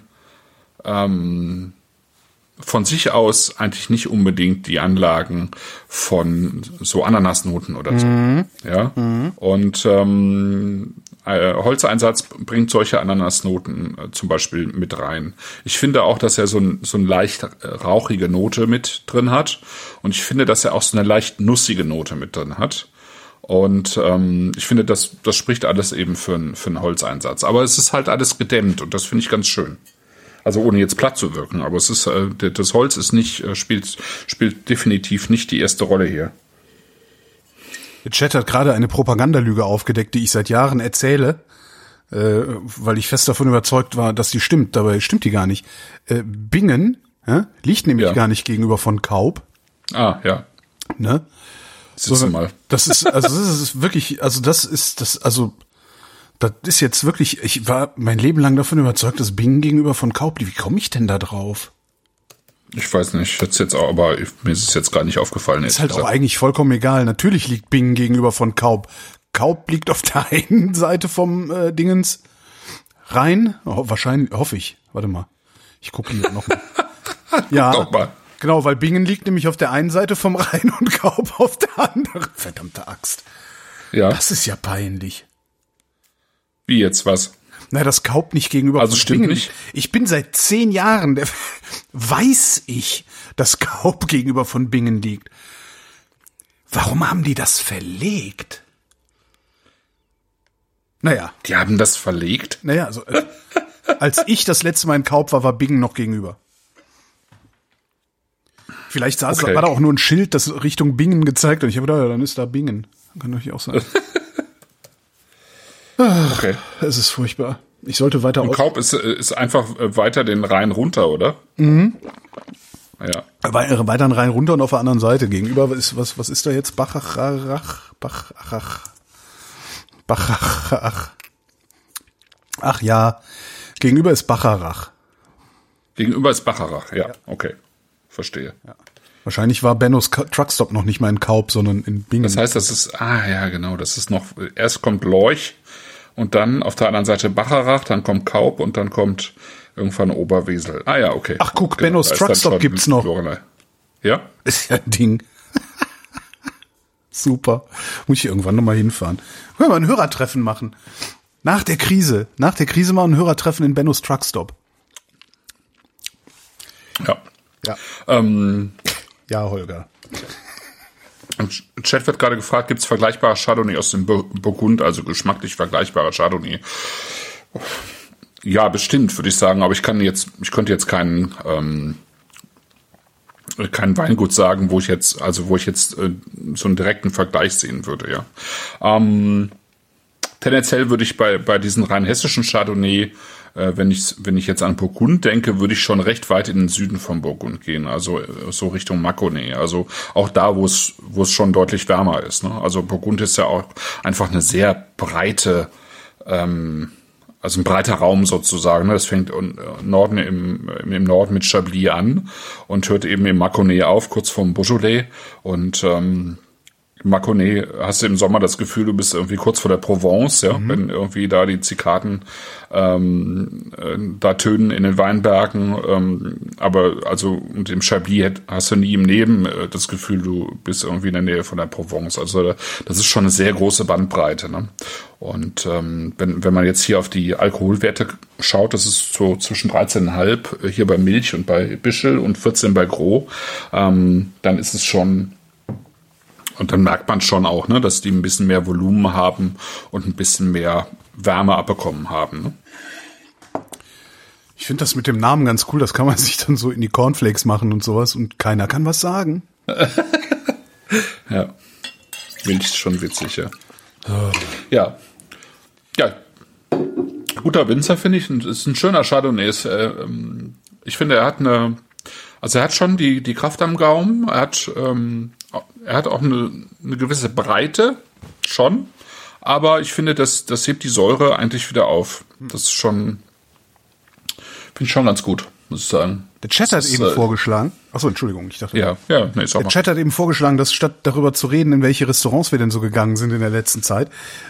von sich aus eigentlich nicht unbedingt die Anlagen von so Ananasnoten oder so. Ja. Und Holzeinsatz bringt solche Ananasnoten zum Beispiel mit rein. Ich finde auch, dass er so ein leicht rauchige Note mit drin hat. Und ich finde, dass er auch so eine leicht nussige Note mit drin hat. Und ich finde, das spricht alles eben für einen Holzeinsatz. Aber es ist halt alles gedämmt und das finde ich ganz schön. Also ohne jetzt platt zu wirken, aber es ist das Holz ist nicht spielt definitiv nicht die erste Rolle hier. Der Chat hat gerade eine Propagandalüge aufgedeckt, die ich seit Jahren erzähle, weil ich fest davon überzeugt war, dass die stimmt. Dabei stimmt die gar nicht. Bingen liegt nämlich gar nicht gegenüber von Kaub. Ah, ja. Ne? Sitzen mal. Das ist wirklich, das ist jetzt wirklich, ich war mein Leben lang davon überzeugt, dass Bingen gegenüber von Kaub liegt. Wie komme ich denn da drauf? Ich weiß nicht, aber mir ist es jetzt gar nicht aufgefallen. Ist halt auch eigentlich vollkommen egal. Natürlich liegt Bingen gegenüber von Kaub. Kaub liegt auf der einen Seite vom Dingens Rhein. Wahrscheinlich, hoffe ich. Warte mal. Ich gucke hier noch mal. Ja, Guck mal. Genau, weil Bingen liegt nämlich auf der einen Seite vom Rhein und Kaub auf der anderen. Verdammte Axt. Ja. Das ist ja peinlich. Wie jetzt was? Na, das Kaub nicht gegenüber also von stimmt Bingen. Nicht. Ich bin seit 10 Jahren, weiß ich, dass Kaub gegenüber von Bingen liegt. Warum haben die das verlegt? Naja. Die haben das verlegt? Naja, also, als ich das letzte Mal in Kaub war Bingen noch gegenüber. Vielleicht war da auch nur ein Schild, das Richtung Bingen gezeigt hat. Ich habe gedacht, ja, dann ist da Bingen. Kann doch auch sein. Okay. Es ist furchtbar. Ich sollte weiter Und Kaub ist einfach weiter den Rhein runter, oder? Mhm. Ja. Weiter den Rhein runter und auf der anderen Seite. Gegenüber ist, was ist da jetzt? Bachach. Ach ja. Gegenüber ist Bacharach. Gegenüber ist Bacharach, ja. Okay. Verstehe. Ja. Wahrscheinlich war Bennos Truckstop noch nicht mal in Kaub, sondern in Bingen. Das heißt, das ist, genau, das ist noch, erst kommt Lorch und dann auf der anderen Seite Bacharach, dann kommt Kaub und dann kommt irgendwann Oberwesel. Ah ja, okay. Ach guck, genau, Bennos Truckstop gibt's noch. Ja? Ist ja ein Ding. Super. Muss ich irgendwann nochmal hinfahren. Können wir ein Hörertreffen machen. Nach der Krise mal ein Hörertreffen in Bennos Truckstop. Ja. Ja. Ja, Holger. Im Chat wird gerade gefragt, gibt es vergleichbare Chardonnay aus dem Burgund, also geschmacklich vergleichbare Chardonnay? Ja, bestimmt, würde ich sagen, aber ich könnte jetzt kein Weingut sagen, wo ich jetzt so einen direkten Vergleich sehen würde, ja. Tendenziell würde ich bei diesen rein hessischen Chardonnay, wenn ich jetzt an Burgund denke, würde ich schon recht weit in den Süden von Burgund gehen, also so Richtung Mâconnais, also auch da, wo es schon deutlich wärmer ist, ne? Also Burgund ist ja auch einfach eine sehr breite, also ein breiter Raum sozusagen, ne? Das fängt im Norden mit Chablis an und hört eben im Mâconnais auf, kurz vorm Beaujolais, und Mâconnais hast du im Sommer das Gefühl, du bist irgendwie kurz vor der Provence, ja, wenn irgendwie da die Zikaden da tönen in den Weinbergen, aber also und im Chablis hast du nie im Leben das Gefühl, du bist irgendwie in der Nähe von der Provence. Also das ist schon eine sehr große Bandbreite, ne? Und wenn man jetzt hier auf die Alkoholwerte schaut, das ist so zwischen 13,5 hier bei Milch und bei Bischel und 14 bei Gros, dann ist es schon. Und dann merkt man schon auch, ne, dass die ein bisschen mehr Volumen haben und ein bisschen mehr Wärme abbekommen haben. Ne? Ich finde das mit dem Namen ganz cool. Das kann man sich dann so in die Cornflakes machen und sowas und keiner kann was sagen. Ja, Milch ist schon witzig, ja. Oh. Ja. Guter Winzer, finde ich. Ist ein schöner Chardonnay. Ich finde, er hat schon die Kraft am Gaumen. Er hat auch eine gewisse Breite, schon. Aber ich finde, das hebt die Säure eigentlich wieder auf. Das ist finde ich schon ganz gut, muss ich sagen. Der Chat hat eben vorgeschlagen. Achso, Entschuldigung, ich dachte. Ja, nee, ist auch der Chat hat eben vorgeschlagen, dass statt darüber zu reden, in welche Restaurants wir denn so gegangen sind in der letzten Zeit,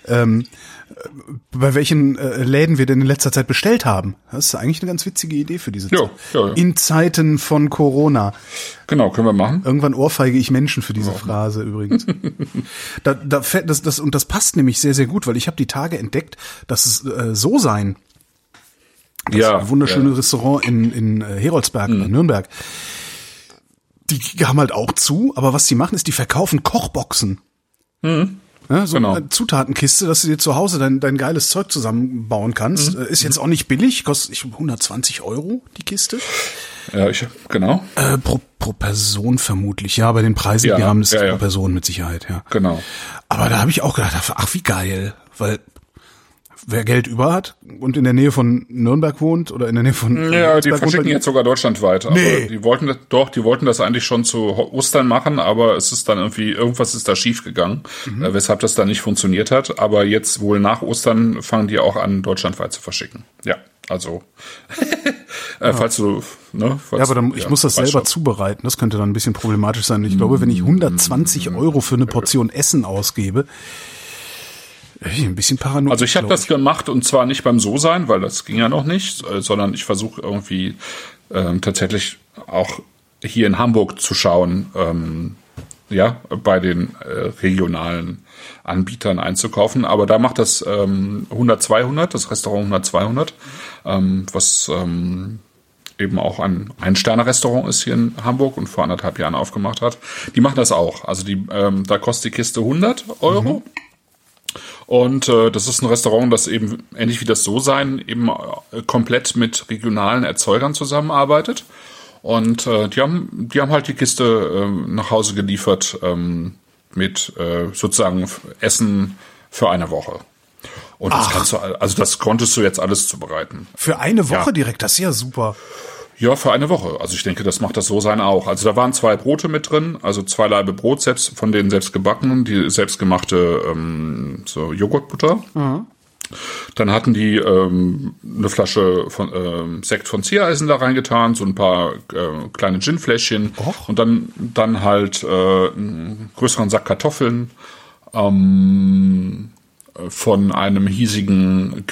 bei welchen Läden wir denn in letzter Zeit bestellt haben. Das ist eigentlich eine ganz witzige Idee für diese Zeit. Ja. In Zeiten von Corona. Genau, können wir machen. Irgendwann ohrfeige ich Menschen für diese Phrase übrigens. Das passt nämlich sehr, sehr gut, weil ich habe die Tage entdeckt, dass es so sein. Das wunderschöne Restaurant in Heroldsberg, in Nürnberg. Die haben halt auch zu, aber was die machen, ist, die verkaufen Kochboxen. Ja, so eine Zutatenkiste, dass du dir zu Hause dein geiles Zeug zusammenbauen kannst. Ist jetzt auch nicht billig, kostet 120 € die Kiste. Ja, genau. Pro Person vermutlich, ja, bei den Preisen, die haben das pro Person mit Sicherheit, ja. Genau. Aber da habe ich auch gedacht, ach wie geil, weil wer Geld über hat und in der Nähe von Nürnberg wohnt oder in der Nähe von ja, die verschicken jetzt sogar deutschlandweit. Nee. Aber die wollten das eigentlich schon zu Ostern machen, aber es ist dann irgendwas ist da schief gegangen, weshalb das dann nicht funktioniert hat. Aber jetzt wohl nach Ostern fangen die auch an, deutschlandweit zu verschicken. Ja, also falls du, ne? Aber ich muss das selber zubereiten. Das könnte dann ein bisschen problematisch sein. Ich glaube, wenn ich 120 € für eine Portion Essen ausgebe, ein bisschen paranoid. Also ich habe das gemacht und zwar nicht beim So-Sein, weil das ging ja noch nicht, sondern ich versuche irgendwie tatsächlich auch hier in Hamburg zu schauen, bei den regionalen Anbietern einzukaufen. Aber da macht das 100-200, das Restaurant 100-200, was eben auch ein Ein-Sterne-Restaurant ist hier in Hamburg und vor 1,5 Jahren aufgemacht hat. Die machen das auch. Also da kostet die Kiste 100 €. Und das ist ein Restaurant, das eben ähnlich wie das So-Sein eben komplett mit regionalen Erzeugern zusammenarbeitet. Und die haben halt die Kiste nach Hause geliefert mit sozusagen Essen für eine Woche. Und das konntest du jetzt alles zubereiten. Für eine Woche direkt, das ist ja super. Ja, für eine Woche. Also ich denke, das macht das So-Sein auch. Also da waren 2 Brote mit drin, also 2 Laibe Brot, von denen selbst gebacken, die selbstgemachte so Joghurtbutter. Mhm. Dann hatten die eine Flasche von Sekt von Ziereisen da reingetan, so ein paar kleine Ginfläschchen und dann halt einen größeren Sack Kartoffeln, von einem hiesigen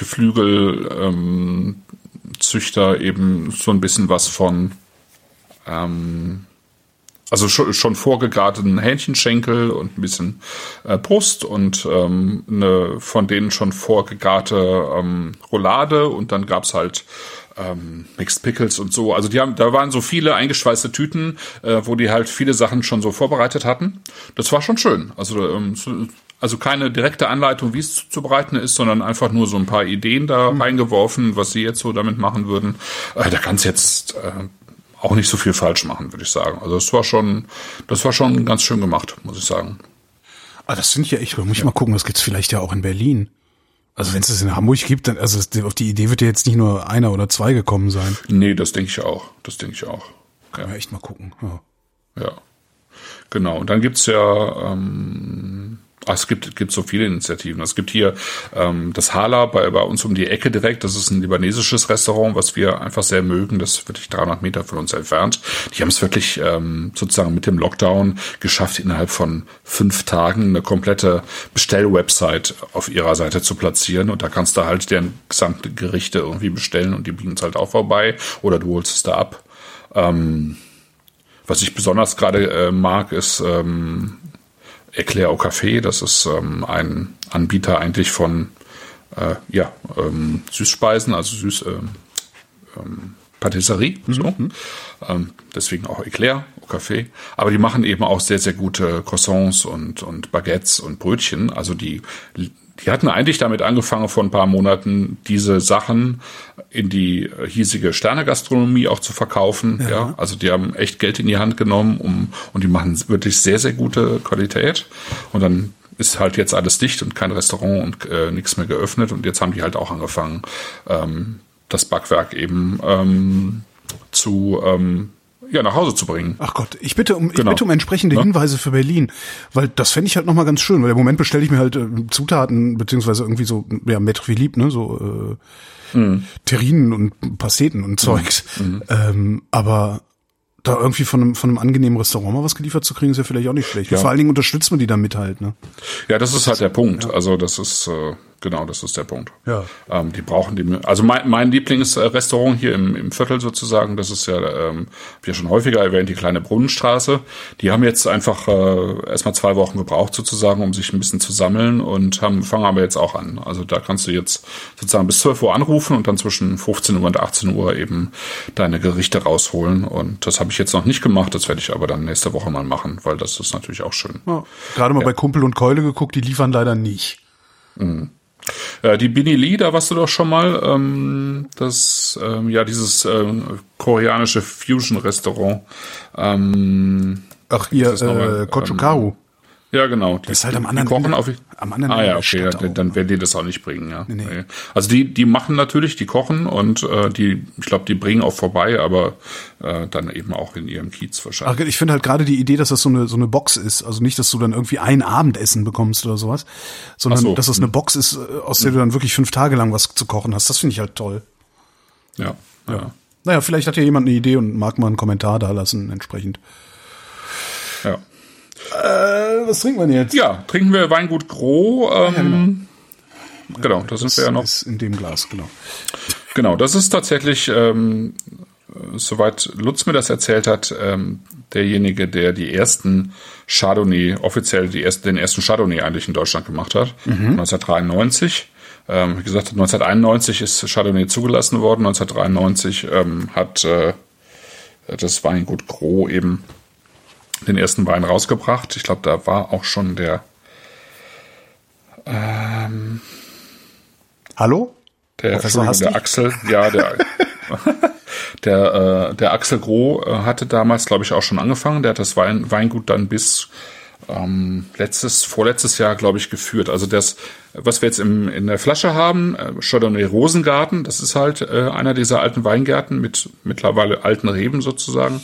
Geflügelzüchter eben so ein bisschen was von Also schon vorgegrateten Hähnchenschenkel und ein bisschen Brust und eine von denen schon vorgegarte Roulade und dann gab's halt Mixed Pickles und so. Also da waren so viele eingeschweißte Tüten, wo die halt viele Sachen schon so vorbereitet hatten. Das war schon schön. Also keine direkte Anleitung, wie es zuzubereiten ist, sondern einfach nur so ein paar Ideen da reingeworfen, was sie jetzt so damit machen würden. Da kann's jetzt auch nicht so viel falsch machen, würde ich sagen. Also das war schon ganz schön gemacht, muss ich sagen. Ah, das finde ich ja echt, muss ich mal gucken, das gibt's vielleicht ja auch in Berlin. Also wenn es das in Hamburg gibt, dann, also auf die Idee wird ja jetzt nicht nur einer oder zwei gekommen sein. Nee, das denke ich auch. Können wir echt mal gucken. Ja. Genau. Und dann gibt's ja, es gibt so viele Initiativen. Es gibt hier das Hala bei uns um die Ecke direkt. Das ist ein libanesisches Restaurant, was wir einfach sehr mögen. Das ist wirklich 300 Meter von uns entfernt. Die haben es wirklich sozusagen mit dem Lockdown geschafft, innerhalb von 5 Tagen eine komplette Bestellwebsite auf ihrer Seite zu platzieren. Und da kannst du halt deren gesamte Gerichte irgendwie bestellen und die bringen es halt auch vorbei. Oder du holst es da ab. Was ich besonders gerade mag, ist Eclair au Café, das ist ein Anbieter eigentlich von Süßspeisen, also Patisserie. So. Deswegen auch Eclair au Café. Aber die machen eben auch sehr, sehr gute Croissants und Baguettes und Brötchen. Also die hatten eigentlich damit angefangen, vor ein paar Monaten diese Sachen in die hiesige Sternegastronomie auch zu verkaufen. Ja. Also die haben echt Geld in die Hand genommen und die machen wirklich sehr, sehr gute Qualität. Und dann ist halt jetzt alles dicht und kein Restaurant und nichts mehr geöffnet. Und jetzt haben die halt auch angefangen, das Backwerk eben nach Hause zu bringen. Ach Gott, ich bitte um entsprechende Hinweise für Berlin, weil das fände ich halt nochmal ganz schön, weil im Moment bestelle ich mir halt Zutaten, beziehungsweise irgendwie so, Maître Philippe, ne, so Terrinen und Pasteten und Zeugs. Aber da irgendwie von einem angenehmen Restaurant mal was geliefert zu kriegen, ist ja vielleicht auch nicht schlecht. Ja. Vor allen Dingen unterstützt man die damit halt, ne? Ja, das ist halt der Punkt. Ja. Also das ist das ist der Punkt. Ja. Die brauchen also mein Lieblingsrestaurant hier im Viertel sozusagen, das ist ja, hab ich ja schon häufiger erwähnt, die kleine Brunnenstraße. Die haben jetzt einfach erstmal 2 Wochen gebraucht sozusagen, um sich ein bisschen zu sammeln und fangen aber jetzt auch an. Also da kannst du jetzt sozusagen bis 12 Uhr anrufen und dann zwischen 15 Uhr und 18 Uhr eben deine Gerichte rausholen. Und das habe ich jetzt noch nicht gemacht, das werde ich aber dann nächste Woche mal machen, weil das ist natürlich auch schön. Ja. Gerade mal bei Kumpel und Keule geguckt, die liefern leider nicht. Die Bini Lee, da warst du doch schon mal, dieses koreanische Fusion-Restaurant. Kochukaru. Ja, genau. Das ist halt am anderen Ende. Am anderen Ende der Stadt auch. Dann werden die das auch nicht bringen, ja. Nee. Also die machen natürlich, die kochen und ich glaube, die bringen auch vorbei, aber dann eben auch in ihrem Kiez wahrscheinlich. Ach, ich finde halt gerade die Idee, dass das so eine Box ist, also nicht, dass du dann irgendwie ein Abendessen bekommst oder sowas, sondern dass das eine Box ist, aus der du dann wirklich 5 Tage lang was zu kochen hast. Das finde ich halt toll. Ja. Naja, vielleicht hat ja jemand eine Idee und mag mal einen Kommentar da lassen entsprechend. Ja. Was trinken wir denn jetzt? Ja, trinken wir Weingut Gros. Genau, da sind wir ja noch. Das ist in dem Glas, genau. Genau, das ist tatsächlich, soweit Lutz mir das erzählt hat, derjenige, der die ersten Chardonnay, offiziell den ersten Chardonnay eigentlich in Deutschland gemacht hat, 1993. Wie gesagt, 1991 ist Chardonnay zugelassen worden, 1993 hat das Weingut Gros eben den ersten Wein rausgebracht. Ich glaube, da war auch schon der Hallo? Der Axel, ja, der Axel Gros hatte damals, glaube ich, auch schon angefangen. Der hat das Weingut dann bis vorletztes Jahr, glaube ich, geführt. Also das, was wir jetzt in der Flasche haben, Chardonnay Rosengarten, das ist halt einer dieser alten Weingärten mit mittlerweile alten Reben sozusagen.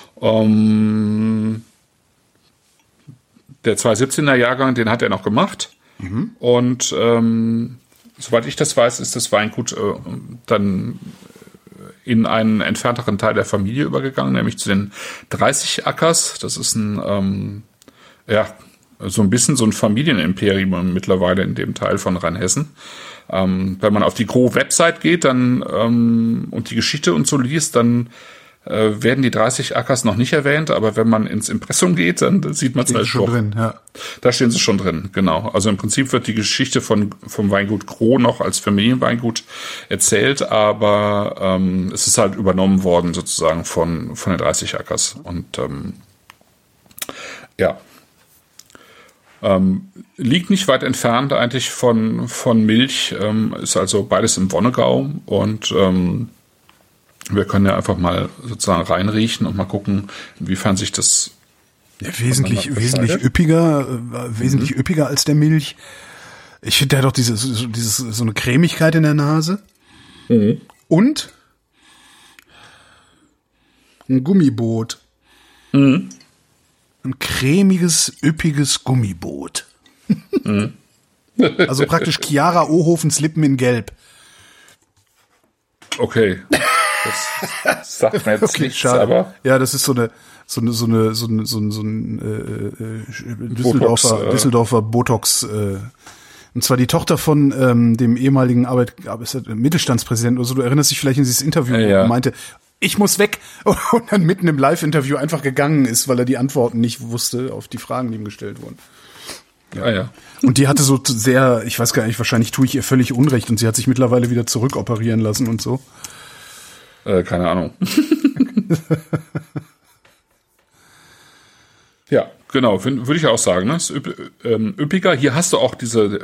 Der 2017er Jahrgang, den hat er noch gemacht. Und soweit ich das weiß, ist das Weingut dann in einen entfernteren Teil der Familie übergegangen, nämlich zu den 30 Ackers. Das ist so ein bisschen so ein Familienimperium mittlerweile in dem Teil von Rheinhessen. Wenn man auf die Gros-Website geht dann und die Geschichte und so liest, dann werden die 30 Ackers noch nicht erwähnt, aber wenn man ins Impressum geht, dann sieht man es halt schon doch. drin, ja. Da stehen sie schon drin, genau. Also im Prinzip wird die Geschichte vom Weingut Groh noch als Familienweingut erzählt, aber es ist halt übernommen worden sozusagen von den 30 Ackers. Und ja. Liegt nicht weit entfernt eigentlich von Milch, ist also beides im Wonnegau und wir können ja einfach mal sozusagen reinriechen und mal gucken, inwiefern sich das wesentlich üppiger, wesentlich üppiger als der Milch. Ich finde, der hat doch so eine Cremigkeit in der Nase. Mhm. Und ein Gummiboot. Mhm. Ein cremiges, üppiges Gummiboot. Mhm. Also praktisch Chiara Ohofens Lippen in Gelb. Okay. Das sagt mir jetzt okay, nichts, schade. Aber ja, das ist so ein Düsseldorfer Botox. Und zwar die Tochter von dem ehemaligen Mittelstandspräsidenten oder so. Du erinnerst dich vielleicht an dieses Interview, wo er meinte, ich muss weg, und dann mitten im Live-Interview einfach gegangen ist, weil er die Antworten nicht wusste auf die Fragen, die ihm gestellt wurden. Ja. Ja. Und die hatte so sehr, ich weiß gar nicht, wahrscheinlich tue ich ihr völlig Unrecht und sie hat sich mittlerweile wieder zurückoperieren lassen und so. Keine Ahnung. Ja, genau, würde ich auch sagen. Ne? Ist üppiger. Hier hast du auch diese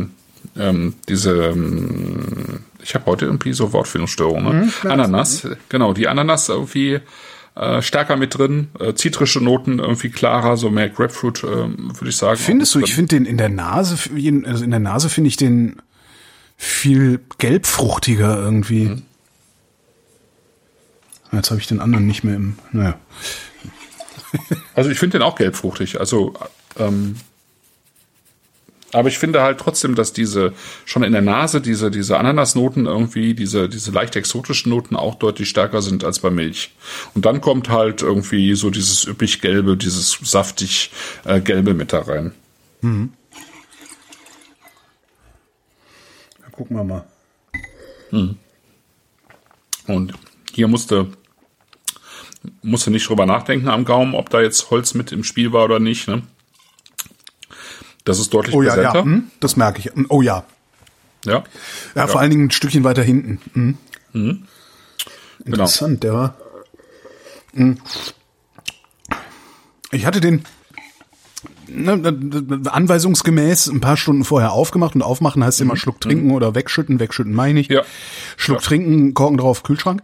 ich habe heute irgendwie so Wortfindungsstörungen. Ne? Ananas, genau, die Ananas irgendwie stärker mit drin, zitrische Noten irgendwie klarer, so mehr Grapefruit, würde ich sagen. Findest du? Ich finde den in der Nase, finde ich den viel gelbfruchtiger irgendwie. Mhm. Jetzt habe ich den anderen nicht mehr im. Naja. Also ich finde den auch gelbfruchtig. Also, aber ich finde halt trotzdem, dass diese schon in der Nase diese Ananasnoten irgendwie, diese leicht exotischen Noten auch deutlich stärker sind als bei Milch. Und dann kommt halt irgendwie so dieses üppig gelbe, dieses saftig gelbe mit da rein. Mhm. Ja, gucken wir mal. Mhm. Und hier musste nicht drüber nachdenken am Gaumen, ob da jetzt Holz mit im Spiel war oder nicht. Ne? Das ist deutlich präsenter. Ja, das merke ich. Oh ja. Ja. Ja, vor allen Dingen ein Stückchen weiter hinten. Mhm. Mhm. Interessant, der war. Mhm. Ich hatte den anweisungsgemäß ein paar Stunden vorher aufgemacht und aufmachen heißt immer Schluck trinken oder wegschütten meine ich. Ja. Schluck trinken, Korken drauf, Kühlschrank.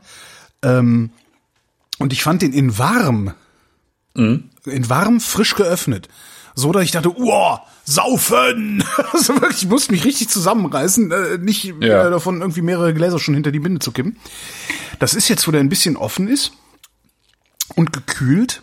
Und ich fand den in warm, frisch geöffnet. So, dass ich dachte, saufen! Also wirklich, ich musste mich richtig zusammenreißen, nicht davon irgendwie mehrere Gläser schon hinter die Binde zu kippen. Das ist jetzt, wo der ein bisschen offen ist und gekühlt,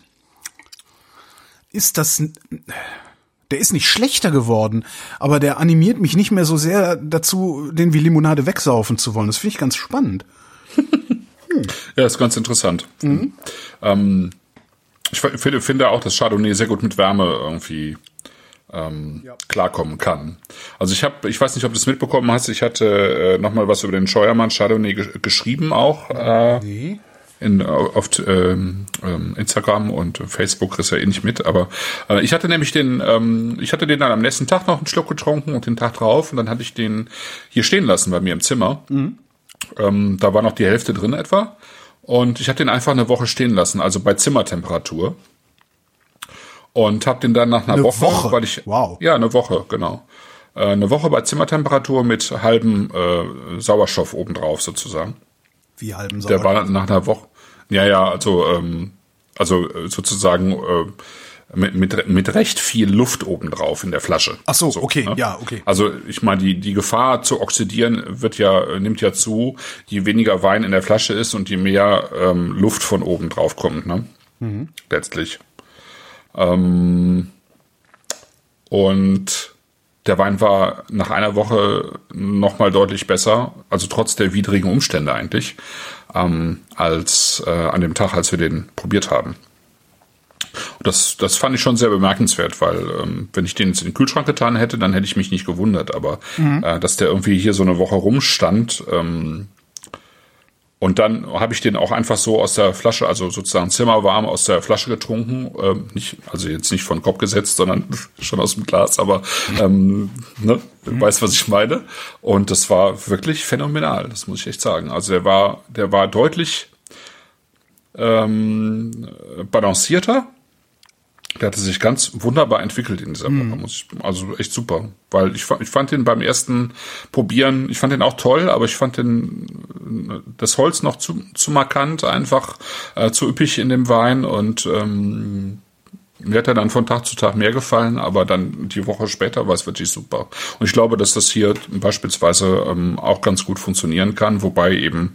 der ist nicht schlechter geworden, aber der animiert mich nicht mehr so sehr dazu, den wie Limonade wegsaufen zu wollen. Das finde ich ganz spannend. Ja, ist ganz interessant. Mhm. Ich finde auch, dass Chardonnay sehr gut mit Wärme irgendwie klarkommen kann. Also ich weiß nicht, ob du es mitbekommen hast, ich hatte noch mal was über den Scheuermann Chardonnay geschrieben auch. Nee. Auf Instagram und Facebook ist ja eh nicht mit, aber ich hatte nämlich den dann am nächsten Tag noch einen Schluck getrunken und den Tag drauf und dann hatte ich den hier stehen lassen bei mir im Zimmer. Mhm. Da war noch die Hälfte drin etwa und ich habe den einfach eine Woche stehen lassen, also bei Zimmertemperatur und habe den dann nach einer Woche, weil ich eine Woche, genau. Eine Woche bei Zimmertemperatur mit halbem Sauerstoff obendrauf sozusagen. Wie halben Sauerstoff? Der war nach einer Woche. Also sozusagen mit recht viel Luft obendrauf in der Flasche. Ach so, okay, ne? ja, okay. Also ich meine, die Gefahr zu oxidieren nimmt ja zu, je weniger Wein in der Flasche ist und je mehr Luft von oben drauf kommt, ne? Mhm. Letztlich. Und der Wein war nach einer Woche nochmal deutlich besser, also trotz der widrigen Umstände eigentlich, als an dem Tag, als wir den probiert haben. Und das fand ich schon sehr bemerkenswert, weil wenn ich den jetzt in den Kühlschrank getan hätte, dann hätte ich mich nicht gewundert. Aber dass der irgendwie hier so eine Woche rumstand, Und dann habe ich den auch einfach so aus der Flasche, also sozusagen zimmerwarm aus der Flasche getrunken. Also jetzt nicht von Kopf gesetzt, sondern schon aus dem Glas, aber du weißt, was ich meine. Und das war wirklich phänomenal, das muss ich echt sagen. Also der war deutlich balancierter. Der hatte sich ganz wunderbar entwickelt in dieser Woche. Also echt super. Weil ich fand den beim ersten Probieren, ich fand den auch toll, aber ich fand das Holz noch zu markant, einfach zu üppig in dem Wein. Und mir hat er dann von Tag zu Tag mehr gefallen, aber dann die Woche später war es wirklich super. Und ich glaube, dass das hier beispielsweise auch ganz gut funktionieren kann, wobei eben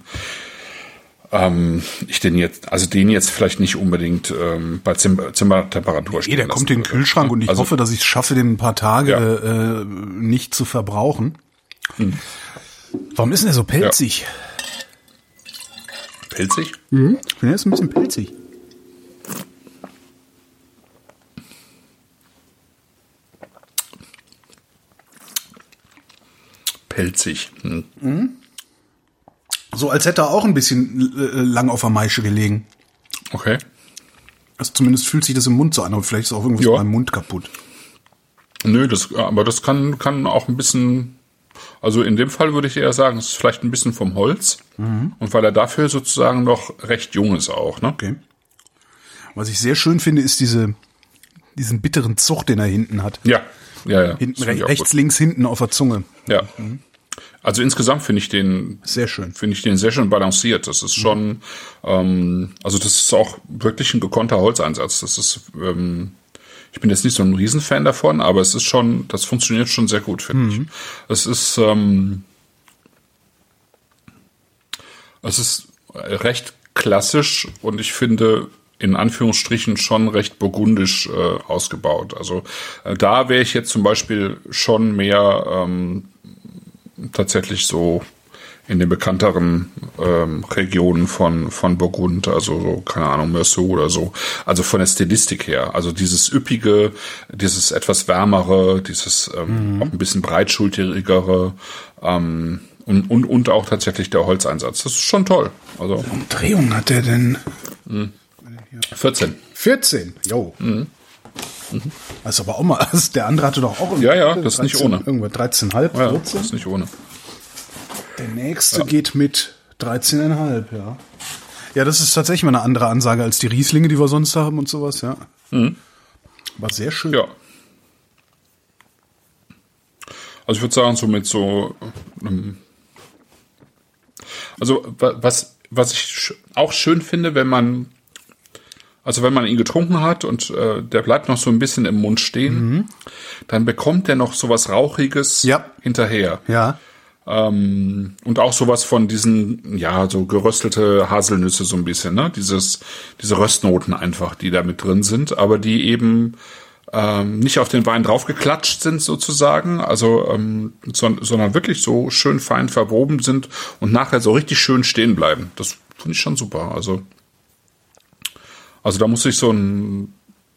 ich den jetzt vielleicht nicht unbedingt bei Zimmertemperatur stehen. Der kommt in den Kühlschrank und ich hoffe, dass ich es schaffe, den ein paar Tage nicht zu verbrauchen. Warum ist denn der so pelzig? Ja. Pelzig? Mhm. Ich bin jetzt ein bisschen pelzig. Pelzig. So als hätte er auch ein bisschen lang auf der Maische gelegen. Okay. Also zumindest fühlt sich das im Mund so an, aber vielleicht ist auch irgendwas in meinem Mund kaputt. Nö, aber das kann auch ein bisschen, also in dem Fall würde ich eher sagen, es ist vielleicht ein bisschen vom Holz. Und weil er dafür sozusagen noch recht jung ist auch, ne? Okay. Was ich sehr schön finde, ist diesen bitteren Zug, den er hinten hat. Ja. Hinten, rechts, links, hinten auf der Zunge. Ja. Also insgesamt finde ich den sehr schön. Sehr schön balanciert. Das ist schon, also das ist auch wirklich ein gekonnter Holzeinsatz. Das ist, ich bin jetzt nicht so ein Riesenfan davon, aber es ist schon, das funktioniert schon sehr gut, finde ich. Es ist recht klassisch und ich finde in Anführungsstrichen schon recht burgundisch ausgebaut. Also da wäre ich jetzt zum Beispiel schon mehr tatsächlich so in den bekannteren Regionen von Burgund, also so, keine Ahnung, Meursault oder so. Also von der Stilistik her. Also dieses üppige, dieses etwas wärmere, dieses auch ein bisschen breitschulterigere und auch tatsächlich der Holzeinsatz. Das ist schon toll. Also Umdrehung hat der denn? 14. 14? Jo. Also aber auch mal, also der andere hatte doch auch ja, das ist nicht ohne. Irgendwo 13,5, 14. Ja, das ist nicht ohne. Der nächste geht mit 13,5, ja. Ja, das ist tatsächlich mal eine andere Ansage als die Rieslinge, die wir sonst haben und sowas, ja. War sehr schön. Ja. Also ich würde sagen, so mit so also was ich auch schön finde, wenn man ihn getrunken hat und der bleibt noch so ein bisschen im Mund stehen, dann bekommt der noch sowas Rauchiges hinterher. Ja. Und auch sowas von diesen, so geröstelte Haselnüsse so ein bisschen, ne? Diese Röstnoten einfach, die da mit drin sind, aber die eben nicht auf den Wein draufgeklatscht sind sozusagen, also sondern wirklich so schön fein verwoben sind und nachher so richtig schön stehen bleiben. Das finde ich schon super. Also da muss sich so ein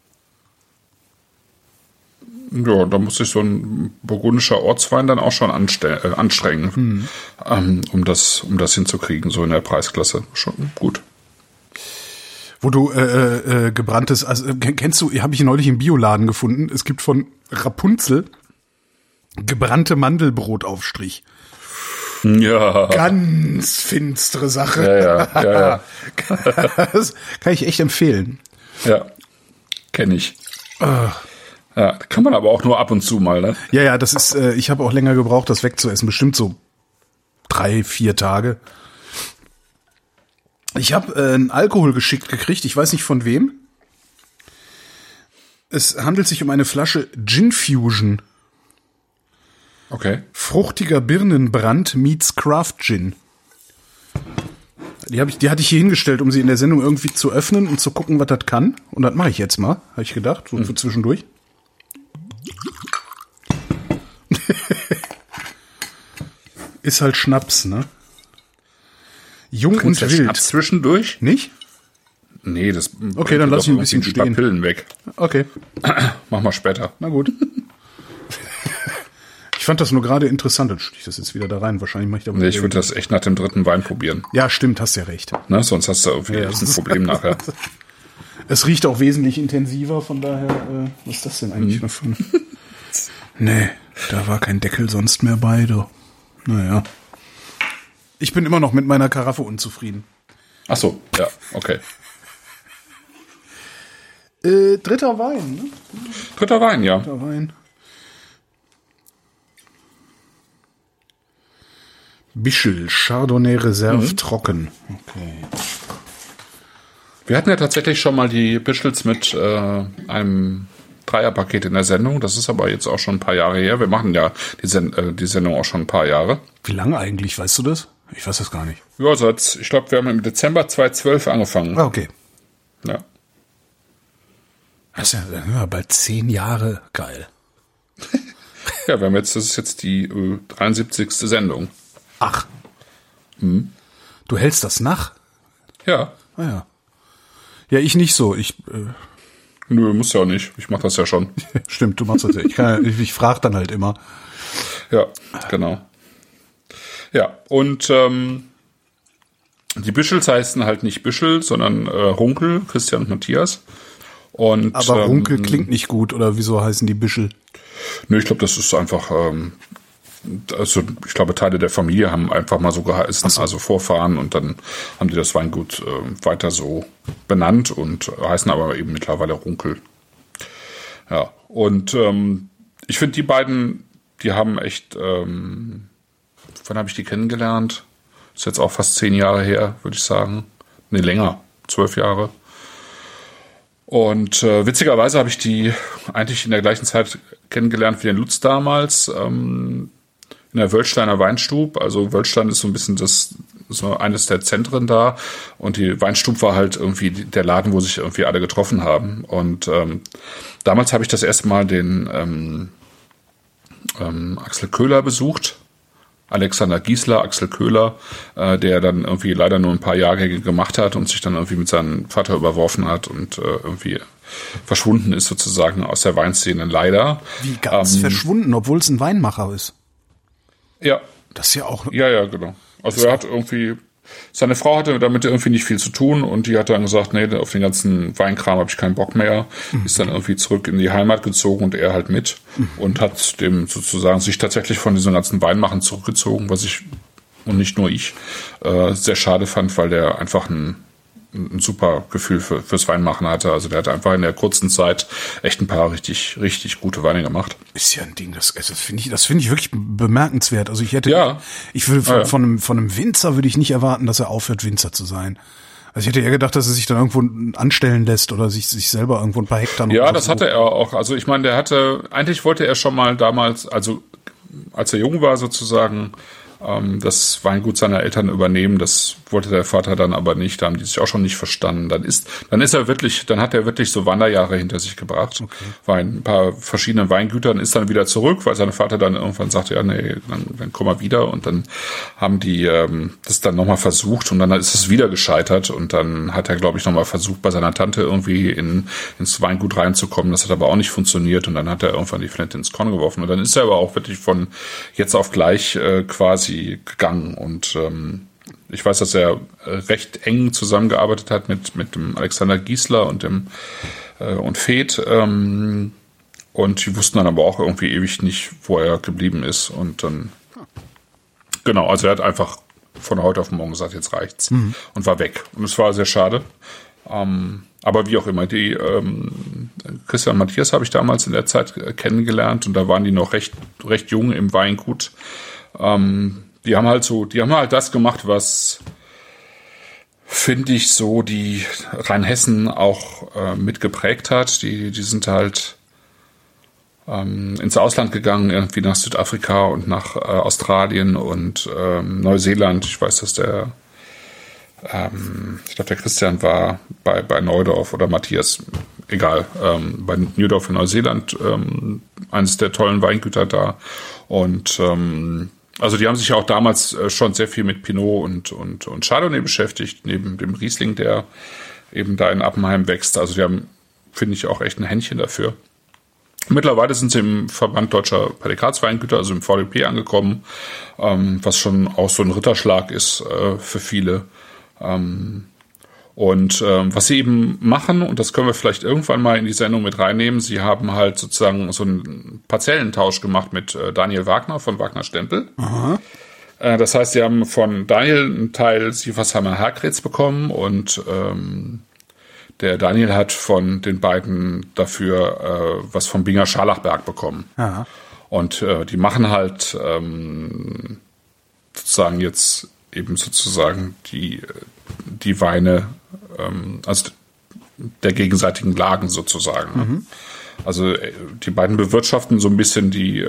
burgundischer Ortswein dann auch schon anstrengen, um das hinzukriegen, so in der Preisklasse. Schon gut. Wo du gebranntes, also kennst du, habe ich neulich im Bioladen gefunden, es gibt von Rapunzel gebrannte Mandelbrotaufstrich. Ja. Ganz finstere Sache. Ja. Das kann ich echt empfehlen. Ja, kenne ich. Ja, kann man aber auch nur ab und zu mal, ne? Ja, das ist, ich habe auch länger gebraucht, das wegzuessen. Bestimmt so 3-4 Tage. Ich habe einen Alkohol geschickt gekriegt, ich weiß nicht von wem. Es handelt sich um eine Flasche Gin Fusion. Okay. Fruchtiger Birnenbrand meets Craft Gin. Die hatte ich hier hingestellt, um sie in der Sendung irgendwie zu öffnen und zu gucken, was das kann. Und das mache ich jetzt mal, habe ich gedacht, so für zwischendurch. Ist halt Schnaps, ne? Jung und wild. Schnaps zwischendurch? Nicht? Nee, das. Okay, dann lass ich ein bisschen stehen. Die Pillen weg. Okay. Mach mal später. Na gut. fand das nur gerade interessant, dann stich ich das jetzt wieder da rein. Wahrscheinlich mache ich da Nee, ich würde das echt nach dem 3. Wein probieren. Ja, stimmt, hast ja recht. Ne? Sonst hast du irgendwie echt ein Problem nachher. Es riecht auch wesentlich intensiver, von daher, was ist das denn eigentlich davon? Nee, da war kein Deckel sonst mehr bei, du. Naja. Ich bin immer noch mit meiner Karaffe unzufrieden. Ach so, ja, okay. 3. Wein, ne? 3. Wein, ja. 3. Wein. Bischel, Chardonnay Reserve trocken. Okay. Wir hatten ja tatsächlich schon mal die Bischels mit einem Dreierpaket in der Sendung. Das ist aber jetzt auch schon ein paar Jahre her. Wir machen ja die Sendung auch schon ein paar Jahre. Wie lange eigentlich, weißt du das? Ich weiß das gar nicht. Ja, ich glaube, wir haben im Dezember 2012 angefangen. Ah, okay. Ja. Das ist ja bald 10 Jahre. Geil. Ja, das ist jetzt die 73. Sendung. Ach. Du hältst das nach? Ja. Ah ja. Ja, ich nicht so. Nö, muss ja auch nicht. Ich mache das ja schon. Stimmt, du machst das ja. Ich frage dann halt immer. Ja, genau. Ja, und die Bischels heißen halt nicht Bischel, sondern Runkel, Christian und Matthias. Und, aber Runkel klingt nicht gut, oder wieso heißen die Bischel? Nö, ich glaube, das ist einfach, also ich glaube, Teile der Familie haben einfach mal so geheißen, also Vorfahren, und dann haben die das Weingut weiter so benannt und heißen aber eben mittlerweile Runkel. Ja, und ich finde, die beiden, die haben echt, wann habe ich die kennengelernt? Ist jetzt auch fast 10 Jahre her, würde ich sagen. Nee, länger, 12 Jahre. Und witzigerweise habe ich die eigentlich in der gleichen Zeit kennengelernt wie den Lutz damals, in der Wölsteiner Weinstub. Also Wölstein ist so ein bisschen so eines der Zentren da, und die Weinstub war halt irgendwie der Laden, wo sich irgendwie alle getroffen haben. Und damals habe ich das erste Mal den Axel Köhler besucht. Alexander Giesler, Axel Köhler, der dann irgendwie leider nur ein paar Jahrgänge gemacht hat und sich dann irgendwie mit seinem Vater überworfen hat und irgendwie verschwunden ist sozusagen aus der Weinszene, leider. Wie ganz verschwunden, obwohl es ein Weinmacher ist. Ja. Das ist ja auch... Ja, genau. Also er hat irgendwie... Seine Frau hatte damit irgendwie nicht viel zu tun, und die hat dann gesagt, nee, auf den ganzen Weinkram habe ich keinen Bock mehr. Ist dann irgendwie zurück in die Heimat gezogen, und er halt mit, und hat dem sozusagen sich tatsächlich von diesem ganzen Weinmachen zurückgezogen, was ich, und nicht nur ich, sehr schade fand, weil der einfach ein super Gefühl fürs Weinmachen hatte. Also der hat einfach in der kurzen Zeit echt ein paar richtig, richtig gute Weine gemacht. Ist ja ein Ding, das finde ich wirklich bemerkenswert. Also ich würde von einem Winzer würde ich nicht erwarten, dass er aufhört, Winzer zu sein. Also ich hätte eher gedacht, dass er sich dann irgendwo anstellen lässt oder sich selber irgendwo ein paar Hektar noch. Ja, das hatte er auch. Also ich meine, eigentlich wollte er schon mal damals, also als er jung war sozusagen, das Weingut seiner Eltern übernehmen. Das wollte der Vater dann aber nicht. Da haben die sich auch schon nicht verstanden. Dann hat er wirklich so Wanderjahre hinter sich gebracht. Okay. War ein paar verschiedenen Weingütern, ist dann wieder zurück, weil sein Vater dann irgendwann sagte, ja, nee, dann komm mal wieder. Und dann haben die das dann nochmal versucht, und dann ist es wieder gescheitert. Und dann hat er, glaube ich, nochmal versucht, bei seiner Tante irgendwie ins Weingut reinzukommen. Das hat aber auch nicht funktioniert. Und dann hat er irgendwann die Flinte ins Korn geworfen. Und dann ist er aber auch wirklich von jetzt auf gleich quasi gegangen, und ich weiß, dass er recht eng zusammengearbeitet hat mit dem Alexander Giesler und und Feth, und die wussten dann aber auch irgendwie ewig nicht, wo er geblieben ist, und dann genau, also er hat einfach von heute auf morgen gesagt, jetzt reicht's, und war weg, und es war sehr schade. Aber wie auch immer, die Christian und Matthias habe ich damals in der Zeit kennengelernt, und da waren die noch recht jung im Weingut. Die haben halt das gemacht, was, finde ich, so die Rheinhessen auch mitgeprägt hat. Die sind halt ins Ausland gegangen, irgendwie nach Südafrika und nach Australien und Neuseeland. Ich weiß, dass der Christian war bei Neudorf, oder Matthias, egal, bei Neudorf in Neuseeland, eines der tollen Weingüter da. Und also die haben sich ja auch damals schon sehr viel mit Pinot und Chardonnay beschäftigt, neben dem Riesling, der eben da in Appenheim wächst. Also die haben, finde ich, auch echt ein Händchen dafür. Mittlerweile sind sie im Verband Deutscher Prädikatsweingüter, also im VDP, angekommen, was schon auch so ein Ritterschlag ist für viele. Und was sie eben machen, und das können wir vielleicht irgendwann mal in die Sendung mit reinnehmen, sie haben halt sozusagen so einen Parzellentausch gemacht mit Daniel Wagner von Wagner Stempel. Aha. Das heißt, sie haben von Daniel einen Teil Sieversheimer Herkretz bekommen und der Daniel hat von den beiden dafür was vom Binger Scharlachberg bekommen. Aha. Und die machen halt sozusagen jetzt eben sozusagen die Weine, also der gegenseitigen Lagen sozusagen. Mhm. Also die beiden bewirtschaften so ein bisschen die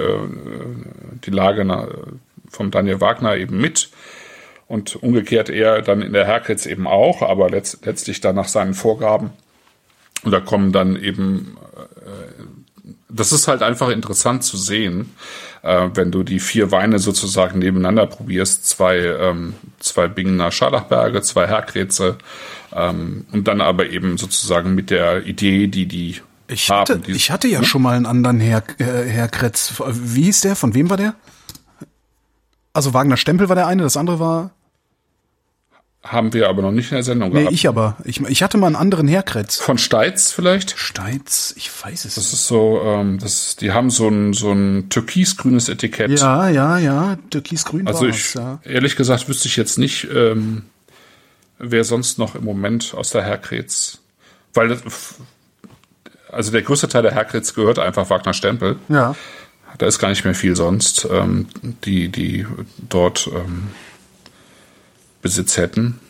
Lage vom Daniel Wagner eben mit und umgekehrt er dann in der Herkretz eben auch, aber letztlich dann nach seinen Vorgaben. Und da kommen dann eben, das ist halt einfach interessant zu sehen, wenn du die 4 Weine sozusagen nebeneinander probierst, 2 Bingener Scharlachberge, 2 Herkretze, und dann aber eben sozusagen mit der Idee, die ich hatte ja schon mal einen anderen Herkretz. Wie hieß der? Von wem war der? Also Wagner Stempel war der eine, das andere war... Haben wir aber noch nicht in der Sendung gehabt. Nee, ich hatte mal einen anderen Herkretz. Von Steitz vielleicht? Steitz, ich weiß es nicht. Das ist so, die haben so ein türkisgrünes Etikett. Ja, türkisgrün also ehrlich gesagt wüsste ich jetzt nicht, wer sonst noch im Moment aus der Herkretz, weil also der größte Teil der Herkretz gehört einfach Wagner Stempel. Ja. Da ist gar nicht mehr viel sonst, die dort Besitz hätten.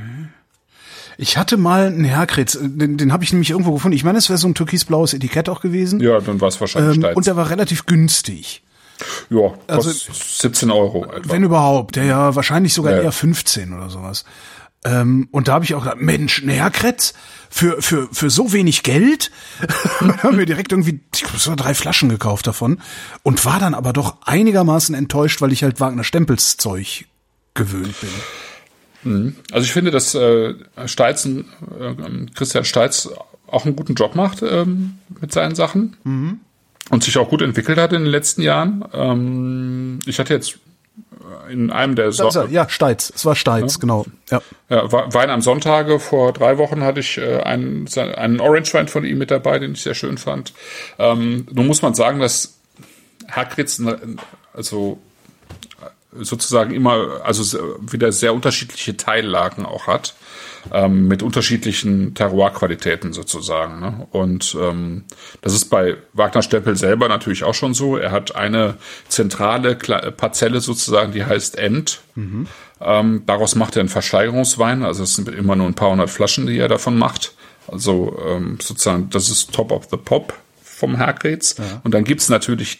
Ich hatte mal einen Herkretz, den habe ich nämlich irgendwo gefunden. Ich meine, es wäre so ein türkisblaues Etikett auch gewesen. Ja, dann war es wahrscheinlich Steitz. Und der war relativ günstig. Ja, kostet 17 Euro etwa. Wenn überhaupt, der ja wahrscheinlich sogar eher 15 oder sowas. Und da habe ich auch gedacht, Mensch, ein Herkretz für so wenig Geld. Und haben wir direkt irgendwie 3 Flaschen gekauft davon und war dann aber doch einigermaßen enttäuscht, weil ich halt Wagner Stempels Zeug gewöhnt bin. Also ich finde, dass Christian Steitz auch einen guten Job macht mit seinen Sachen und sich auch gut entwickelt hat in den letzten Jahren. Ich hatte jetzt in einem der Steitz. Es war Steitz, genau. Ja, Wein am Sonntage. Vor 3 Wochen hatte ich einen Orange-Wein von ihm mit dabei, den ich sehr schön fand. Nun muss man sagen, dass Herkretz also sozusagen immer, also wieder sehr unterschiedliche Teillagen auch hat, mit unterschiedlichen Terroir-Qualitäten sozusagen. Ne? Und das ist bei Wagner Stempel selber natürlich auch schon so. Er hat eine zentrale Parzelle sozusagen, die heißt End. Daraus macht er einen Versteigerungswein, also es sind immer nur ein paar 100 Flaschen, die er davon macht. Also sozusagen, das ist Top of the Pop vom Herkretz. Ja. Und dann gibt's natürlich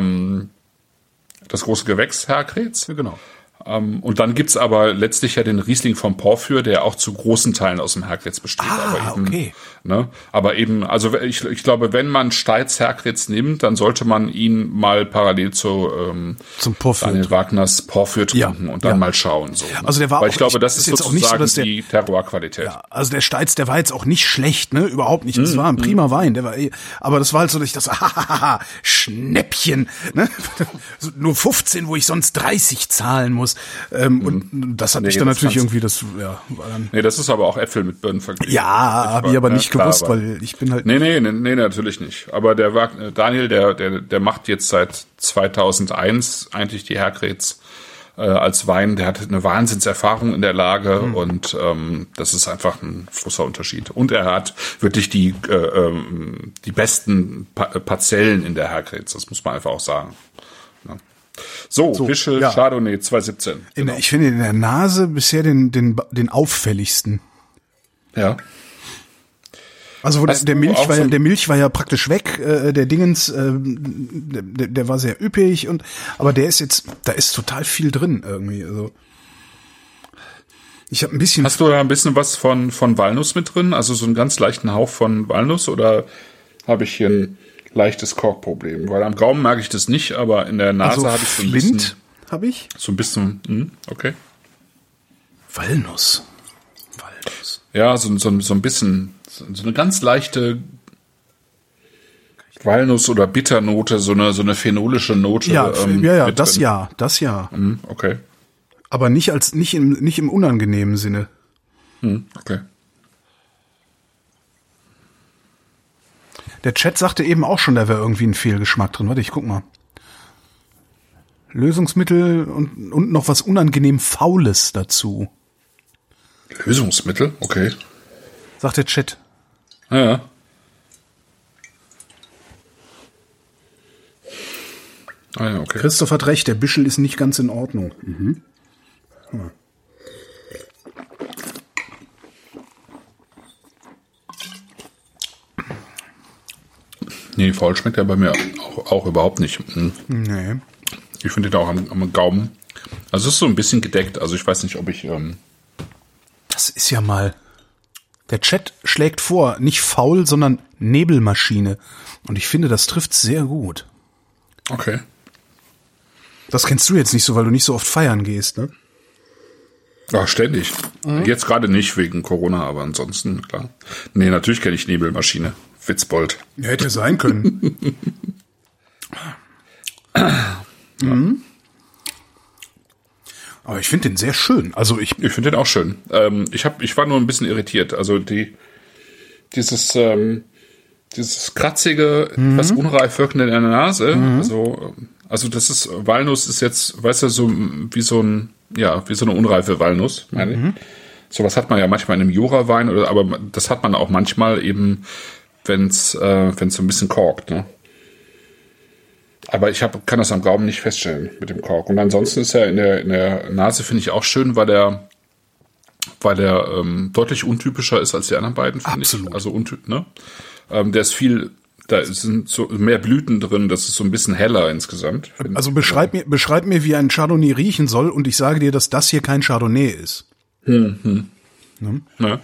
das große Gewächs Herkretz. Ja, genau. Und dann gibt's aber letztlich ja den Riesling vom Porphyr, der auch zu großen Teilen aus dem Herkretz besteht. Okay. Ne? Aber eben, also ich glaube, wenn man Steitz Herkretz nimmt, dann sollte man ihn mal parallel zum Porphyr. Daniel Wagners Porphyr trinken und dann mal schauen. So, ne? Also der war weil auch, ich glaube, das ist jetzt sozusagen auch nicht so, die Terroir-Qualität. Ja, also der Steitz, der war jetzt auch nicht schlecht, ne? Überhaupt nicht. Das war ein prima Wein. Der war aber das war halt so, dass ich das Schnäppchen, ne? Nur 15, wo ich sonst 30 zahlen muss. Und das hat mich dann natürlich irgendwie war dann. Nee, das ist aber auch Äpfel mit Birnen verglichen. Ja, habe ich aber nicht gewusst, weil ich bin halt. Nee, natürlich nicht. Aber Daniel, der macht jetzt seit 2001 eigentlich die Herkretz als Wein. Der hat eine Wahnsinnserfahrung in der Lage und das ist einfach ein großer Unterschied. Und er hat wirklich die besten Parzellen in der Herkretz. Das muss man einfach auch sagen. Ja. So, Fischl Chardonnay 2017. Genau. Ich finde in der Nase bisher den auffälligsten. Ja. Also der Milch war ja praktisch weg, der Dingens, der war sehr üppig aber der ist jetzt, da ist total viel drin irgendwie. Also ich habe ein bisschen. Hast du da ein bisschen was von Walnuss mit drin? Also so einen ganz leichten Hauch von Walnuss oder habe ich hier ein leichtes Korkproblem? Weil am Gaumen merke ich das nicht, aber in der Nase habe ich so ein bisschen. Flint habe ich? So ein bisschen, okay. Walnuss. Ja, so ein bisschen, so eine ganz leichte, Walnuss- oder Bitternote, so eine phenolische Note. Ja, das drin. ja. Okay. Aber nicht im unangenehmen Sinne. Okay. Der Chat sagte eben auch schon, da wäre irgendwie ein Fehlgeschmack drin. Warte, ich guck mal. Lösungsmittel und noch was unangenehm Faules dazu. Lösungsmittel? Okay. Sagt der Chat. Ja. Ah ja, okay. Christoph hat recht, der Bischel ist nicht ganz in Ordnung. Nee, faul schmeckt er bei mir auch überhaupt nicht. Nee. Ich finde den auch am Gaumen. Also es ist so ein bisschen gedeckt. Also ich weiß nicht, ob ich... Das ist ja mal... Der Chat schlägt vor, nicht faul, sondern Nebelmaschine. Und ich finde, das trifft sehr gut. Okay. Das kennst du jetzt nicht so, weil du nicht so oft feiern gehst, ne? Ja, ständig. Jetzt gerade nicht wegen Corona, aber ansonsten, klar. Nee, natürlich kenne ich Nebelmaschine. Witzbold. Ja, hätte sein können. Aber ich finde den sehr schön. Also ich finde den auch schön. Ich war nur ein bisschen irritiert. Also dieses kratzige, was unreif wirkende in der Nase. Also das ist, Walnuss ist jetzt, weißt du, so wie so eine unreife Walnuss, meine ich. Sowas hat man ja manchmal in einem Jura-Wein, aber das hat man auch manchmal eben, wenn's so ein bisschen korkt, ne? Aber kann das am Gaumen nicht feststellen mit dem Kork. Und ansonsten ist er in der Nase, finde ich, auch schön, weil der deutlich untypischer ist als die anderen beiden, finde ich. Absolut. Also ne? Der ist da sind so mehr Blüten drin, das ist so ein bisschen heller insgesamt. Also beschreib mir, wie ein Chardonnay riechen soll, und ich sage dir, dass das hier kein Chardonnay ist. Ne? Ne?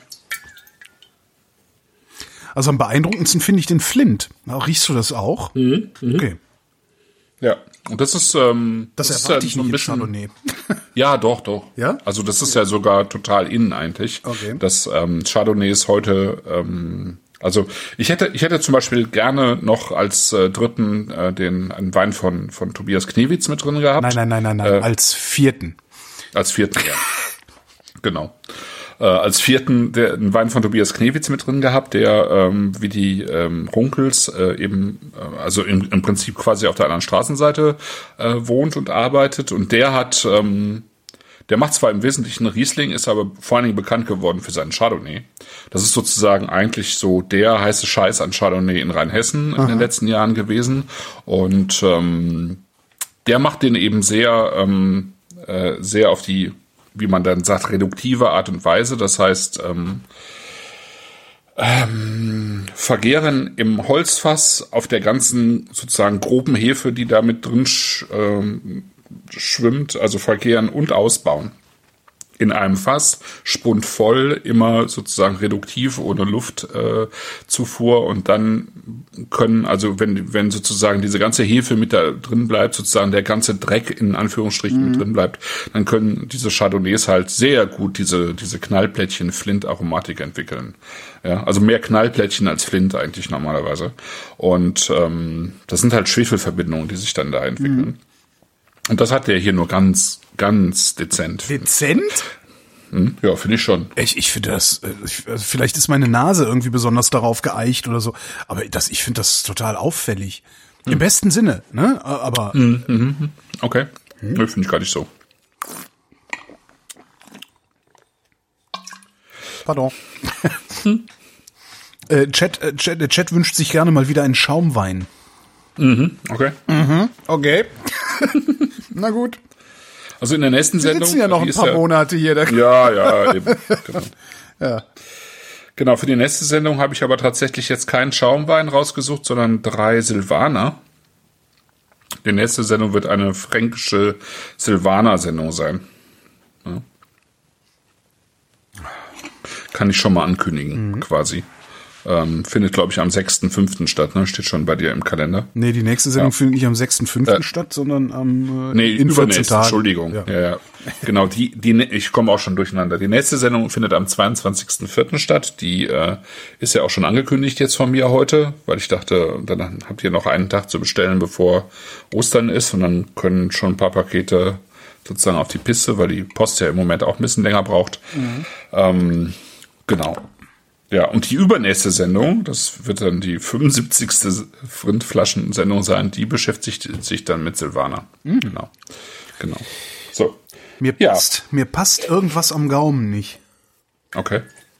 Also am beeindruckendsten finde ich den Flint. Riechst du das auch? Okay. Ja, und das ist Das ist erwarte ich so ein nicht im bisschen Chardonnay. Ja, doch. Ja? Also das ist ja sogar total innen eigentlich. Okay. Das Chardonnay ist heute also ich hätte zum Beispiel gerne noch als dritten einen Wein von Tobias Knewitz mit drin gehabt. Nein, als vierten. Als vierten, ja. Genau. Als vierten einen Wein von Tobias Knewitz mit drin gehabt, der wie die Runkels also im Prinzip quasi auf der anderen Straßenseite wohnt und arbeitet. Und der macht zwar im Wesentlichen Riesling, ist aber vor allen Dingen bekannt geworden für seinen Chardonnay. Das ist sozusagen eigentlich so der heiße Scheiß an Chardonnay in Rheinhessen in den letzten Jahren gewesen. Und der macht den eben sehr auf die, wie man dann sagt, reduktive Art und Weise. Das heißt, vergären im Holzfass auf der ganzen sozusagen groben Hefe, die da mit drin schwimmt, also verkehren und ausbauen. In einem Fass, spundvoll, immer sozusagen reduktiv, ohne Luftzufuhr, und dann können, also wenn sozusagen diese ganze Hefe mit da drin bleibt, sozusagen der ganze Dreck in Anführungsstrichen mit drin bleibt, dann können diese Chardonnays halt sehr gut diese Knallplättchen Flint-Aromatik entwickeln. Ja, also mehr Knallplättchen als Flint eigentlich normalerweise. Und das sind halt Schwefelverbindungen, die sich dann da entwickeln. Und das hat der hier nur ganz, ganz dezent. Dezent? Ja, finde ich schon. Ich finde das, vielleicht ist meine Nase irgendwie besonders darauf geeicht oder so, aber ich finde das total auffällig. Im besten Sinne, ne? Aber. Okay. Nö, finde ich gar nicht so. Pardon. Der Chat wünscht sich gerne mal wieder einen Schaumwein. Okay. Okay. Na gut. Also in der nächsten Wir Sendung. sitzen ja noch ein paar Monate hier. Ja, eben. Genau. Ja. Genau, für die nächste Sendung habe ich aber tatsächlich jetzt keinen Schaumwein rausgesucht, sondern 3 Silvaner. Die nächste Sendung wird eine fränkische Silvaner-Sendung sein. Ja. Kann ich schon mal ankündigen, quasi. Findet, glaube ich, am 6.5. statt, ne? Steht schon bei dir im Kalender. Nee, die nächste Sendung findet nicht am 6.5. statt, sondern am in 14 Tagen. Entschuldigung. Ja. Ja. Genau, ich komme auch schon durcheinander. Die nächste Sendung findet am 22.4. statt. Die ist ja auch schon angekündigt jetzt von mir heute, weil ich dachte, dann habt ihr noch einen Tag zu bestellen, bevor Ostern ist, und dann können schon ein paar Pakete sozusagen auf die Piste, weil die Post ja im Moment auch ein bisschen länger braucht. Genau. Ja, und die übernächste Sendung, das wird dann die 75. Rindflaschen-Sendung sein, die beschäftigt sich dann mit Silvana. Genau. So. Mir passt irgendwas am Gaumen nicht. Okay.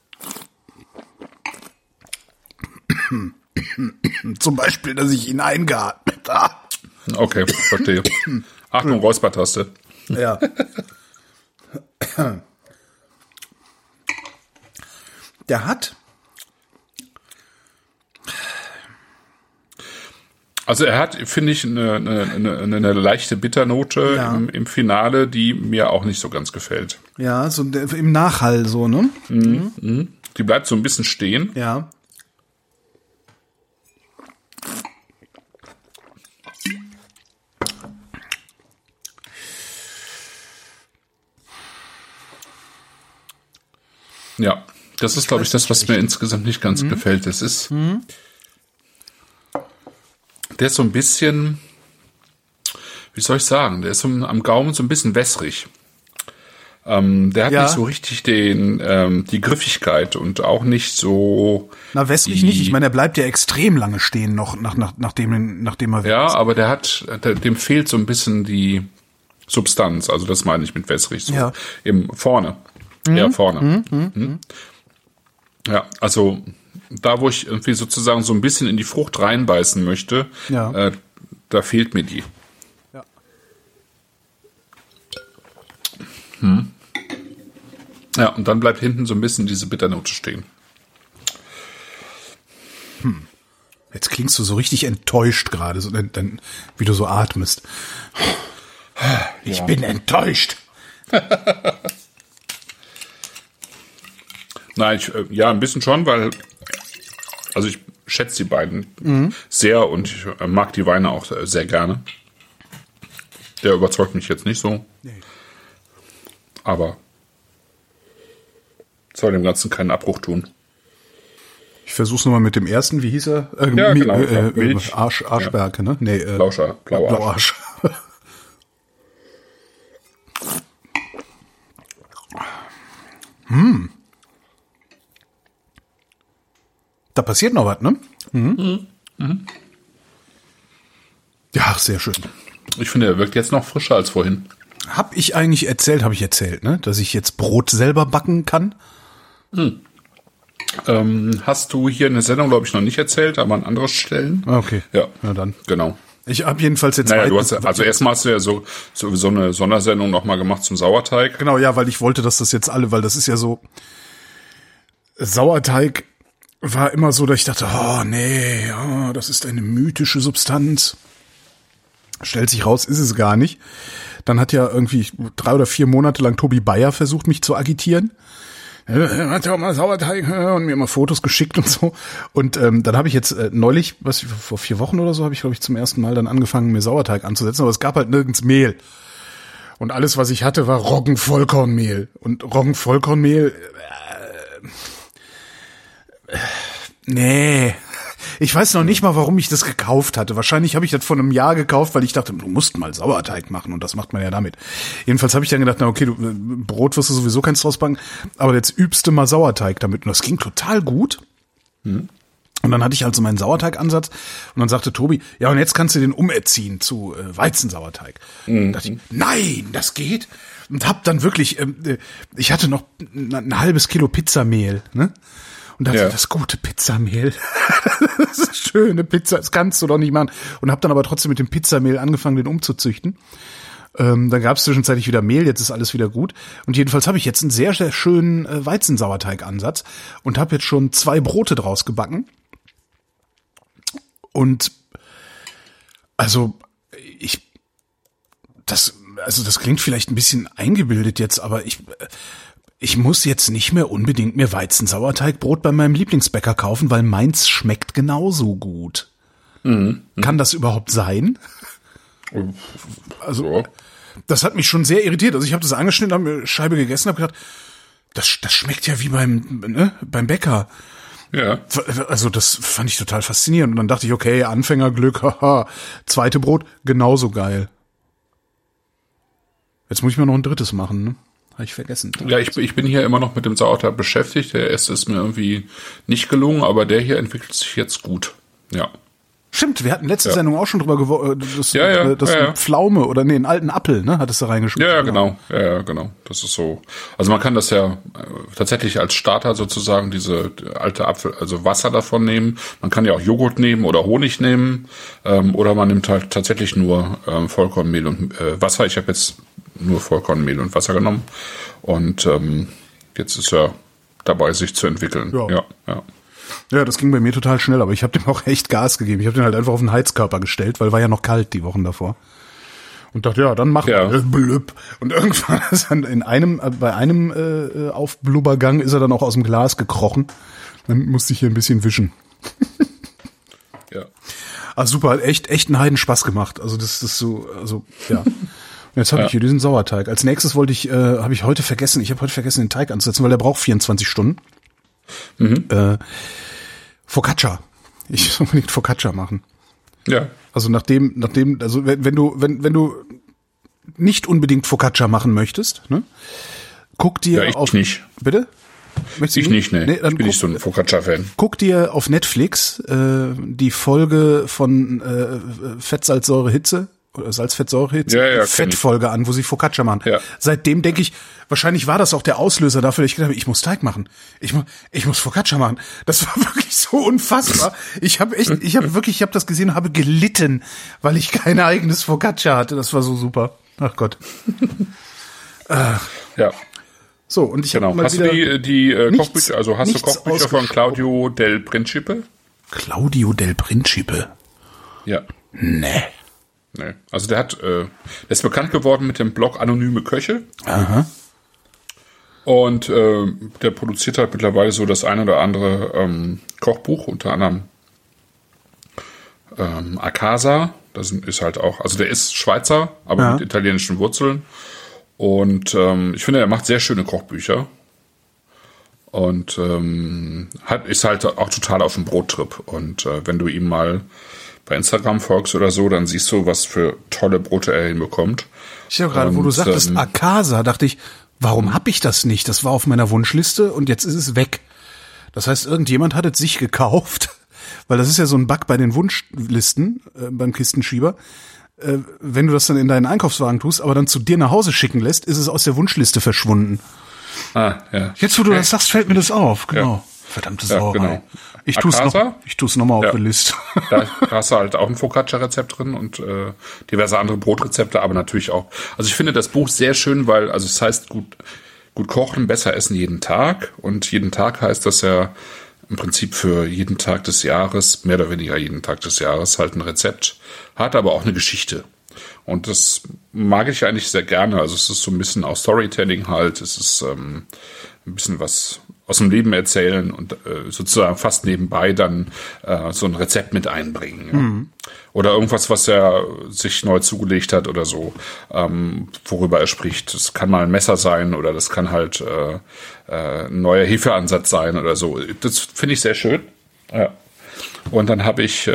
Zum Beispiel, dass ich ihn eingeatmet habe. Okay, verstehe. Achtung, Räuspertaste. Ja. Der hat. Also er hat, finde ich, eine leichte Bitternote im Finale, die mir auch nicht so ganz gefällt. Ja, so im Nachhall so, ne? Die bleibt so ein bisschen stehen. Ja. Ja, das ist, glaube ich, das, was mir insgesamt nicht ganz gefällt. Das ist, der ist so ein bisschen, wie soll ich sagen, der ist so am Gaumen so ein bisschen wässrig. Der hat nicht so richtig die Griffigkeit und auch nicht so. Na, wässrig nicht. Ich meine, er bleibt ja extrem lange stehen noch, nachdem er. Ja, aber dem fehlt so ein bisschen die Substanz. Also das meine ich mit wässrig. So vorne. Ja, vorne. Ja, also da, wo ich irgendwie sozusagen so ein bisschen in die Frucht reinbeißen möchte, da fehlt mir die. Ja. Ja, und dann bleibt hinten so ein bisschen diese Bitternote stehen. Jetzt klingst du so richtig enttäuscht gerade, so, wie du so atmest. Ich bin enttäuscht. Nein, ein bisschen schon, weil also ich schätze die beiden sehr und ich mag die Weine auch sehr gerne. Der überzeugt mich jetzt nicht so. Nee. Aber soll dem Ganzen keinen Abbruch tun. Ich versuch's nochmal mit dem ersten, wie hieß er? Milch. Arschberge, ne? Nee, Blauarsch. Da passiert noch was, ne? Ja, sehr schön. Ich finde, er wirkt jetzt noch frischer als vorhin. Habe ich erzählt, ne? Dass ich jetzt Brot selber backen kann? Hast du hier in der Sendung, glaube ich, noch nicht erzählt, aber an anderen Stellen. Okay. Ja, na dann. Genau. Ich habe jedenfalls jetzt... also erstmal hast du ja sowieso eine Sondersendung nochmal gemacht zum Sauerteig. Genau, ja, weil ich wollte, dass das jetzt weil das ist ja so... Sauerteig war immer so, dass ich dachte, das ist eine mythische Substanz. Stellt sich raus, ist es gar nicht. Dann hat ja irgendwie 3 oder 4 Monate lang Tobi Bayer versucht, mich zu agitieren. Er hat ja auch mal Sauerteig und mir immer Fotos geschickt und so. Und dann habe ich jetzt neulich, vor 4 Wochen oder so, habe ich, glaube ich, zum ersten Mal dann angefangen, mir Sauerteig anzusetzen. Aber es gab halt nirgends Mehl. Und alles, was ich hatte, war Roggenvollkornmehl. Und Roggenvollkornmehl... Nee. Ich weiß noch nicht mal, warum ich das gekauft hatte. Wahrscheinlich habe ich das vor einem Jahr gekauft, weil ich dachte, du musst mal Sauerteig machen und das macht man ja damit. Jedenfalls habe ich dann gedacht, Brot wirst du sowieso keins draus backen, aber jetzt übst du mal Sauerteig damit. Und das ging total gut. Und dann hatte ich also meinen Sauerteigansatz und dann sagte Tobi, ja und jetzt kannst du den umerziehen zu Weizensauerteig. Da dachte ich, nein, das geht. Und hab dann wirklich, ich hatte noch ein halbes Kilo Pizzamehl, ne? Und dachte, das gute Pizzamehl, das ist schöne Pizza, das kannst du doch nicht machen. Und hab dann aber trotzdem mit dem Pizzamehl angefangen, den umzuzüchten. Dann gab es zwischenzeitlich wieder Mehl, jetzt ist alles wieder gut. Und jedenfalls habe ich jetzt einen sehr, sehr schönen Weizensauerteigansatz und habe jetzt schon 2 Brote draus gebacken. Und also das klingt vielleicht ein bisschen eingebildet jetzt, aber ich muss jetzt nicht mehr unbedingt mir Weizensauerteigbrot bei meinem Lieblingsbäcker kaufen, weil meins schmeckt genauso gut. Kann das überhaupt sein? Also, das hat mich schon sehr irritiert. Also ich habe das angeschnitten, habe mir Scheibe gegessen, habe gedacht, das schmeckt ja wie beim Bäcker. Ja. Also das fand ich total faszinierend. Und dann dachte ich, okay, Anfängerglück, haha, zweite Brot, genauso geil. Jetzt muss ich mir noch ein drittes machen, ne? Habe ich vergessen. Ja, ich bin hier immer noch mit dem Sauerteig beschäftigt. Der erste ist mir irgendwie nicht gelungen, aber der hier entwickelt sich jetzt gut. Ja. Stimmt, wir hatten letzte Sendung auch schon drüber das Ja. Pflaume oder einen alten Apfel, ne, hattest du reingeschmissen. Ja, genau. Ja, genau. Das ist so. Also man kann das ja tatsächlich als Starter sozusagen diese alte Apfel, also Wasser davon nehmen. Man kann ja auch Joghurt nehmen oder Honig nehmen, oder man nimmt halt tatsächlich nur Vollkornmehl und Wasser. Ich habe jetzt nur Vollkornmehl und Wasser genommen und jetzt ist er dabei, sich zu entwickeln. Ja. Ja, das ging bei mir total schnell, aber ich habe dem auch echt Gas gegeben. Ich habe den halt einfach auf den Heizkörper gestellt, weil war ja noch kalt die Wochen davor. Und dachte, ja, dann machen wir das blöb. Und irgendwann ist dann bei einem Aufblubbergang ist er dann auch aus dem Glas gekrochen. Dann musste ich hier ein bisschen wischen. Ja. Also super, hat echt einen Heidenspaß gemacht. Also das ist so, also ja. Und jetzt habe ich hier diesen Sauerteig. Als nächstes habe ich heute vergessen den Teig anzusetzen, weil der braucht 24 Stunden. Focaccia. Ich muss unbedingt Focaccia machen. Ja. Also also wenn du nicht unbedingt Focaccia machen möchtest, ne? Guck dir ich nicht. Bitte? Möchtest ich nicht, nee. Ich bin nicht so ein Focaccia-Fan. Guck dir auf Netflix die Folge von Fettsalzsäure-Hitze oder Salz-Fettsäure-Hitze, Fettfolge an, wo sie Focaccia machen. Ja. Seitdem denke ich, wahrscheinlich war das auch der Auslöser dafür, dass ich gedacht habe, ich muss Teig machen. Ich muss Focaccia machen. Das war wirklich so unfassbar. Ich habe das gesehen und habe gelitten, weil ich kein eigenes Focaccia hatte. Das war so super. Ach Gott. Ja. So, und ich habe mal hast wieder du die Kochbücher, also hast du Kochbücher von Claudio Del Principe? Claudio Del Principe? Ja. Nee. Also der ist bekannt geworden mit dem Blog Anonyme Köche. Aha. Und der produziert halt mittlerweile so das ein oder andere Kochbuch, unter anderem A Casa. Das ist halt auch, also der ist Schweizer, aber mit italienischen Wurzeln. Und ich finde, er macht sehr schöne Kochbücher. Und ist halt auch total auf dem Brottrip. Und wenn du ihm mal bei Instagram folgst oder so, dann siehst du, was für tolle Brote er hinbekommt. Ich habe gerade, wo du sagtest, A Casa, dachte ich, warum habe ich das nicht? Das war auf meiner Wunschliste und jetzt ist es weg. Das heißt, irgendjemand hat es sich gekauft, weil das ist ja so ein Bug bei den Wunschlisten, beim Kistenschieber. Wenn du das dann in deinen Einkaufswagen tust, aber dann zu dir nach Hause schicken lässt, ist es aus der Wunschliste verschwunden. Ah, ja. Jetzt, wo du das sagst, fällt mir das auf. Genau. Ja. Verdammte Sauerei. Genau. Ich tu's noch mal auf die Liste. Da hast du halt auch ein Focaccia-Rezept drin und diverse andere Brotrezepte, aber natürlich auch. Also ich finde das Buch sehr schön, weil, also es heißt gut kochen, besser essen jeden Tag. Und jeden Tag heißt das ja im Prinzip für jeden Tag des Jahres, mehr oder weniger jeden Tag des Jahres, halt ein Rezept. Hat aber auch eine Geschichte. Und das mag ich eigentlich sehr gerne. Also es ist so ein bisschen auch Storytelling halt. Es ist ein bisschen was aus dem Leben erzählen und sozusagen fast nebenbei dann so ein Rezept mit einbringen. Ja? Mhm. Oder irgendwas, was er sich neu zugelegt hat oder so, worüber er spricht. Das kann mal ein Messer sein oder das kann halt ein neuer Hefeansatz sein oder so. Das finde ich sehr schön. Ja. Und dann habe ich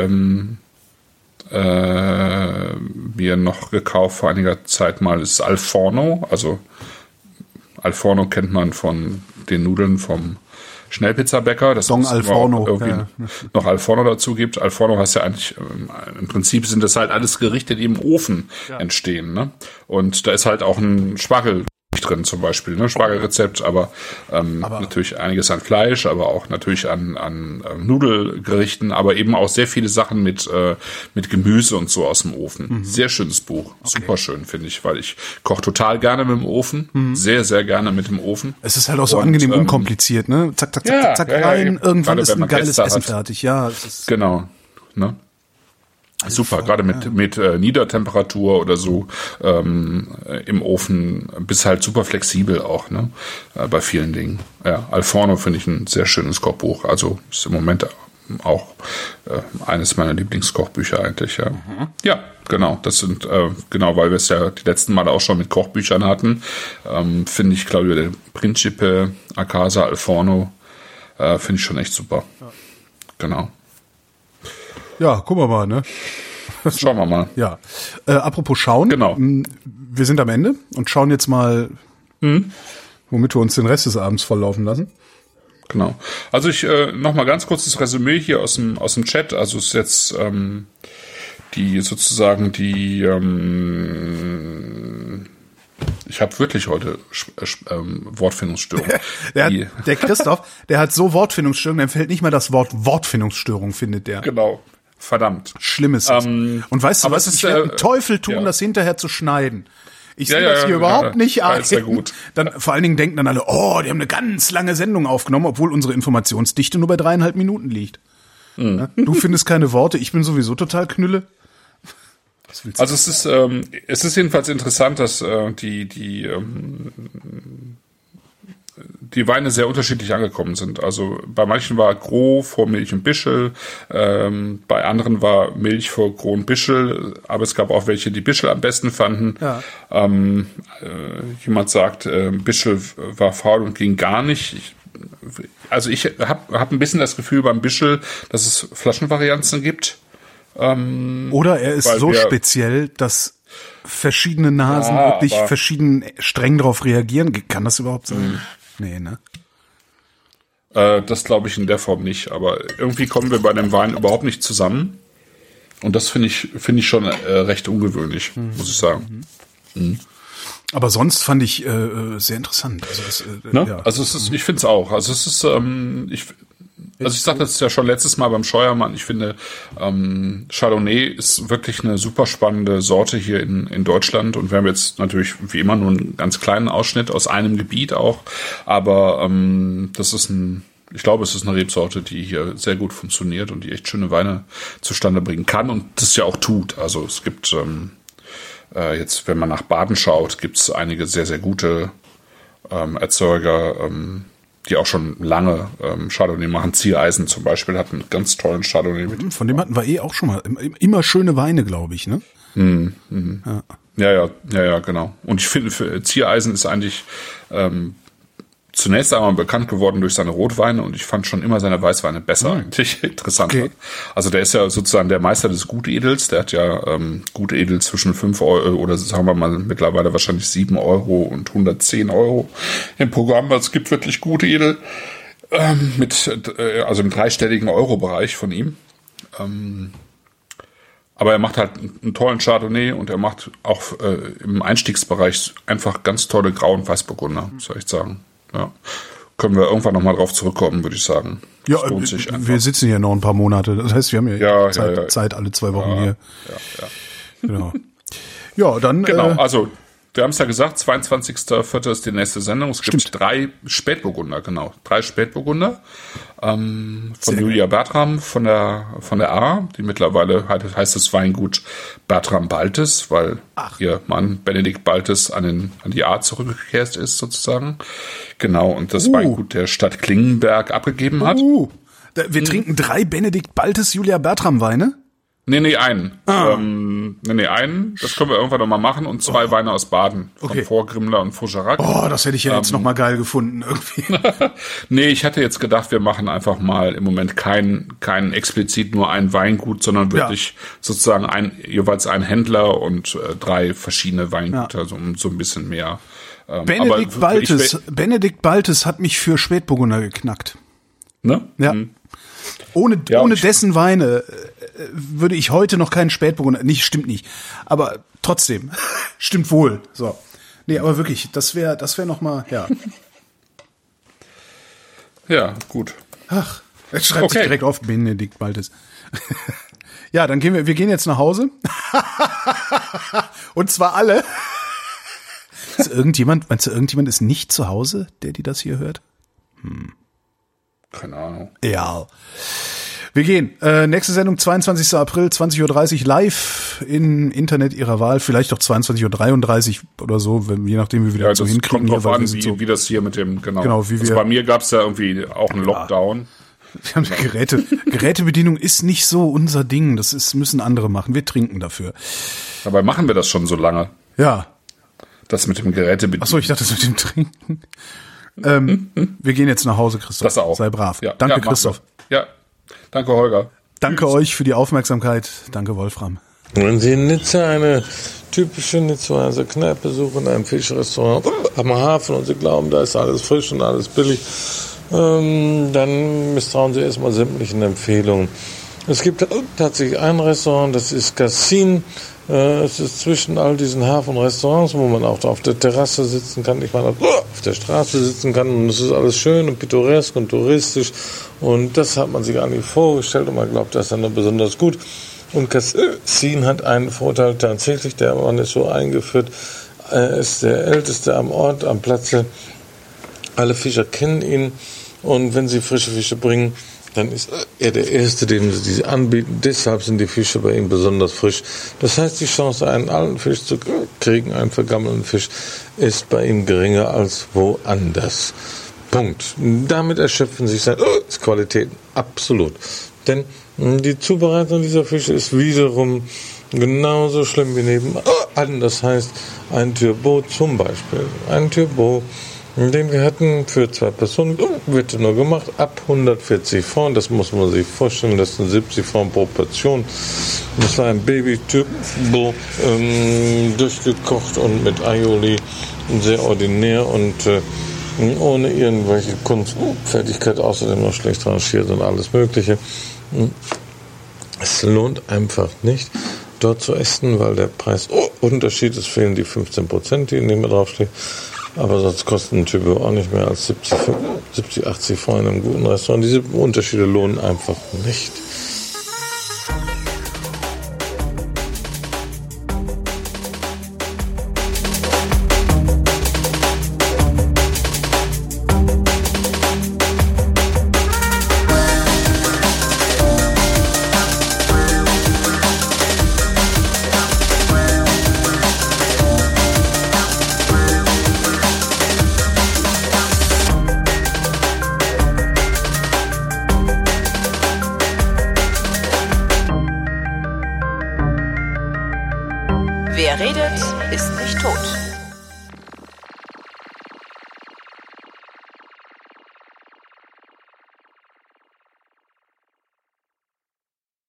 mir noch gekauft vor einiger Zeit mal ist Al Forno. Also Al Forno kennt man von den Nudeln vom Schnellpizzabäcker. Das Don Al Forno. Irgendwie noch Al Forno dazu gibt. Al Forno heißt ja eigentlich, im Prinzip sind das halt alles Gerichte, die im Ofen entstehen. Ne? Und da ist halt auch ein Spargel drin zum Beispiel, ne? Spargelrezept, aber natürlich einiges an Fleisch, aber auch natürlich an Nudelgerichten, aber eben auch sehr viele Sachen mit Gemüse und so aus dem Ofen. Mhm. Sehr schönes Buch, super schön finde ich, weil ich koche total gerne mit dem Ofen, sehr, sehr gerne mit dem Ofen. Es ist halt auch so angenehm unkompliziert, ne? Zack, zack, zack, zack, rein, irgendwann ist ein geiles Essen fertig, ja. Genau, ne? Super, gerade mit Niedertemperatur oder so im Ofen bist halt super flexibel auch, ne? Bei vielen Dingen. Ja, Alforno finde ich ein sehr schönes Kochbuch. Also ist im Moment auch eines meiner Lieblingskochbücher eigentlich, ja. Ja, genau. Das sind, genau, weil wir es ja die letzten Male auch schon mit Kochbüchern hatten, finde ich, Claudio del Principe, A Casa, Alforno, finde ich schon echt super. Ja. Genau. Ja, gucken wir mal, ne? Schauen wir mal. Ja. Apropos schauen. Genau. Wir sind am Ende und schauen jetzt mal, womit wir uns den Rest des Abends volllaufen lassen. Genau. Also ich noch mal ganz kurzes Resümee hier aus dem Chat. Also es ist jetzt ich habe wirklich heute Wortfindungsstörung. Der Christoph, der hat so Wortfindungsstörung, dem fällt nicht mal das Wort Wortfindungsstörung, findet der. Genau. Verdammt. Schlimmes. Und weißt du was? Ich werde einen Teufel tun, das hinterher zu schneiden. Ich sehe das hier überhaupt nicht ein. Ist ja gut. Dann, vor allen Dingen denken dann alle, die haben eine ganz lange Sendung aufgenommen, obwohl unsere Informationsdichte nur bei 3,5 Minuten liegt. Du findest keine Worte, ich bin sowieso total Knülle. Also es ist jedenfalls interessant, dass die Weine sehr unterschiedlich angekommen sind. Also bei manchen war Gros vor Milch und Bischel, bei anderen war Milch vor Gros und Bischel, aber es gab auch welche, die Bischel am besten fanden. Ja. Jemand sagt, Bischel war faul und ging gar nicht. Ich hab ein bisschen das Gefühl beim Bischel, dass es Flaschenvarianzen gibt. Oder er ist so speziell, dass verschiedene Nasen wirklich verschieden streng darauf reagieren. Kann das überhaupt sein? Nee, ne? Das glaube ich in der Form nicht. Aber irgendwie kommen wir bei dem Wein überhaupt nicht zusammen. Und das finde ich schon recht ungewöhnlich, muss ich sagen. Aber sonst fand ich sehr interessant. Also es ist, ich finde es auch. Also es ist, ich sagte das ja schon letztes Mal beim Scheuermann. Ich finde, Chardonnay ist wirklich eine super spannende Sorte hier in Deutschland. Und wir haben jetzt natürlich wie immer nur einen ganz kleinen Ausschnitt aus einem Gebiet auch. Aber ich glaube, es ist eine Rebsorte, die hier sehr gut funktioniert und die echt schöne Weine zustande bringen kann und das ja auch tut. Also es gibt jetzt, wenn man nach Baden schaut, gibt es einige sehr, sehr gute Erzeuger, die auch schon lange Chardonnay machen. Ziereisen zum Beispiel hat einen ganz tollen Chardonnay mit. Von dem hatten wir auch schon mal. Immer schöne Weine, glaube ich, ne? Ja, genau. Und ich finde, für Ziereisen ist eigentlich zunächst einmal bekannt geworden durch seine Rotweine und ich fand schon immer seine Weißweine besser eigentlich. Interessant. Okay. Also der ist ja sozusagen der Meister des Gutedels. Der hat ja Gutedel zwischen 5 Euro oder sagen wir mal mittlerweile wahrscheinlich 7 Euro und 110 Euro im Programm. Also es gibt wirklich Gutedel also im dreistelligen Euro-Bereich von ihm. Aber er macht halt einen tollen Chardonnay und er macht auch im Einstiegsbereich einfach ganz tolle Grau- und Weißburgunder, soll ich sagen. Ja. Können wir irgendwann nochmal drauf zurückkommen, würde ich sagen. Ja, wir sitzen hier noch ein paar Monate. Das heißt, wir haben ja Zeit alle 2 Wochen hier. Ja. Genau. Ja, dann. Genau, also wir haben es ja gesagt, 22.04. ist die nächste Sendung. Es gibt 3 Spätburgunder, genau. 3 Spätburgunder von Julia Bertram von der A, die mittlerweile heißt das Weingut Bertram Baltes, weil ihr Mann Benedikt Baltes an die A zurückgekehrt ist sozusagen. Genau, und das Weingut der Stadt Klingenberg abgegeben hat. Wir trinken 3 Benedikt Baltes Julia Bertram Weine? Nee, einen. Einen. Das können wir irgendwann noch mal machen. Und 2 Weine aus Baden. Von Vorgrimmler und Faucherac. Das hätte ich ja jetzt noch mal geil gefunden irgendwie. Nee, ich hatte jetzt gedacht, wir machen einfach mal im Moment kein explizit nur ein Weingut, sondern wirklich sozusagen jeweils ein Händler und 3 verschiedene Weingüter, so ein bisschen mehr. Benedikt Baltes hat mich für Spätburgunder geknackt. Ne? Ja. Ohne dessen Weine würde ich heute noch keinen Spätburgunder, stimmt nicht, aber trotzdem, stimmt wohl, so. Nee, aber wirklich, das wäre noch mal, ja. Ja, gut. Ach, jetzt schreibt sich direkt auf, Benedikt Baltes. Ja, dann gehen wir gehen jetzt nach Hause. Und zwar alle. Meinst du, irgendjemand ist nicht zu Hause, der das hier hört? Keine Ahnung. Ja. Wir gehen. Nächste Sendung 22. April, 20.30 Uhr live im Internet Ihrer Wahl. Vielleicht auch 22.33 Uhr oder so, je nachdem, wie wir das so hinkriegen. Kommt drauf an, wie das hier mit dem, genau wie wir, bei mir gab es ja irgendwie auch einen Lockdown. Wir haben Gerätebedienung ist nicht so unser Ding. Müssen andere machen. Wir trinken dafür. Dabei machen wir das schon so lange. Ja. Das mit dem Gerätebedienung. Achso, ich dachte, das mit dem Trinken. Wir gehen jetzt nach Hause, Christoph. Das auch. Sei brav. Ja. Danke, ja, Christoph. Ja, danke, Holger. Danke euch für die Aufmerksamkeit. Danke, Wolfram. Wenn Sie in Nizza eine typische Nizzaer Kneipe suchen, ein Fischrestaurant am Hafen und Sie glauben, da ist alles frisch und alles billig, dann misstrauen Sie erstmal sämtlichen Empfehlungen. Es gibt tatsächlich ein Restaurant, das ist Cassin. Es ist zwischen all diesen Hafenrestaurants, wo man auch auf der Terrasse sitzen kann, ich meine, auf der Straße sitzen kann, und es ist alles schön und pittoresk und touristisch, und das hat man sich eigentlich vorgestellt und man glaubt, das ist dann besonders gut. Und Cassin hat einen Vorteil tatsächlich, der man ist so eingeführt, er ist der Älteste am Ort, am Platze, alle Fischer kennen ihn, und wenn sie frische Fische bringen, dann ist er der Erste, dem sie diese anbieten. Deshalb sind die Fische bei ihm besonders frisch. Das heißt, die Chance, einen alten Fisch zu kriegen, einen vergammelten Fisch, ist bei ihm geringer als woanders. Punkt. Damit erschöpfen sich seine Qualitäten absolut. Denn die Zubereitung dieser Fische ist wiederum genauso schlimm wie nebenan. Das heißt, ein Turbo zum Beispiel. Ein Turbo, den wir hatten für 2 Personen, wird nur gemacht ab 140 Francs. Das muss man sich vorstellen, das sind 70 Francs pro Portion. Das war ein Baby-Turbo, durchgekocht und mit Aioli, sehr ordinär und ohne irgendwelche Kunstfertigkeit, außerdem noch schlecht rangiert und alles Mögliche. Es lohnt einfach nicht, dort zu essen, weil der Preisunterschied ist, fehlen die 15%, die in dem draufstehen. Aber sonst kostet ein Turbo auch nicht mehr als 70, 80 Francs in einem guten Restaurant. Diese Unterschiede lohnen einfach nicht. Wer redet, ist nicht tot.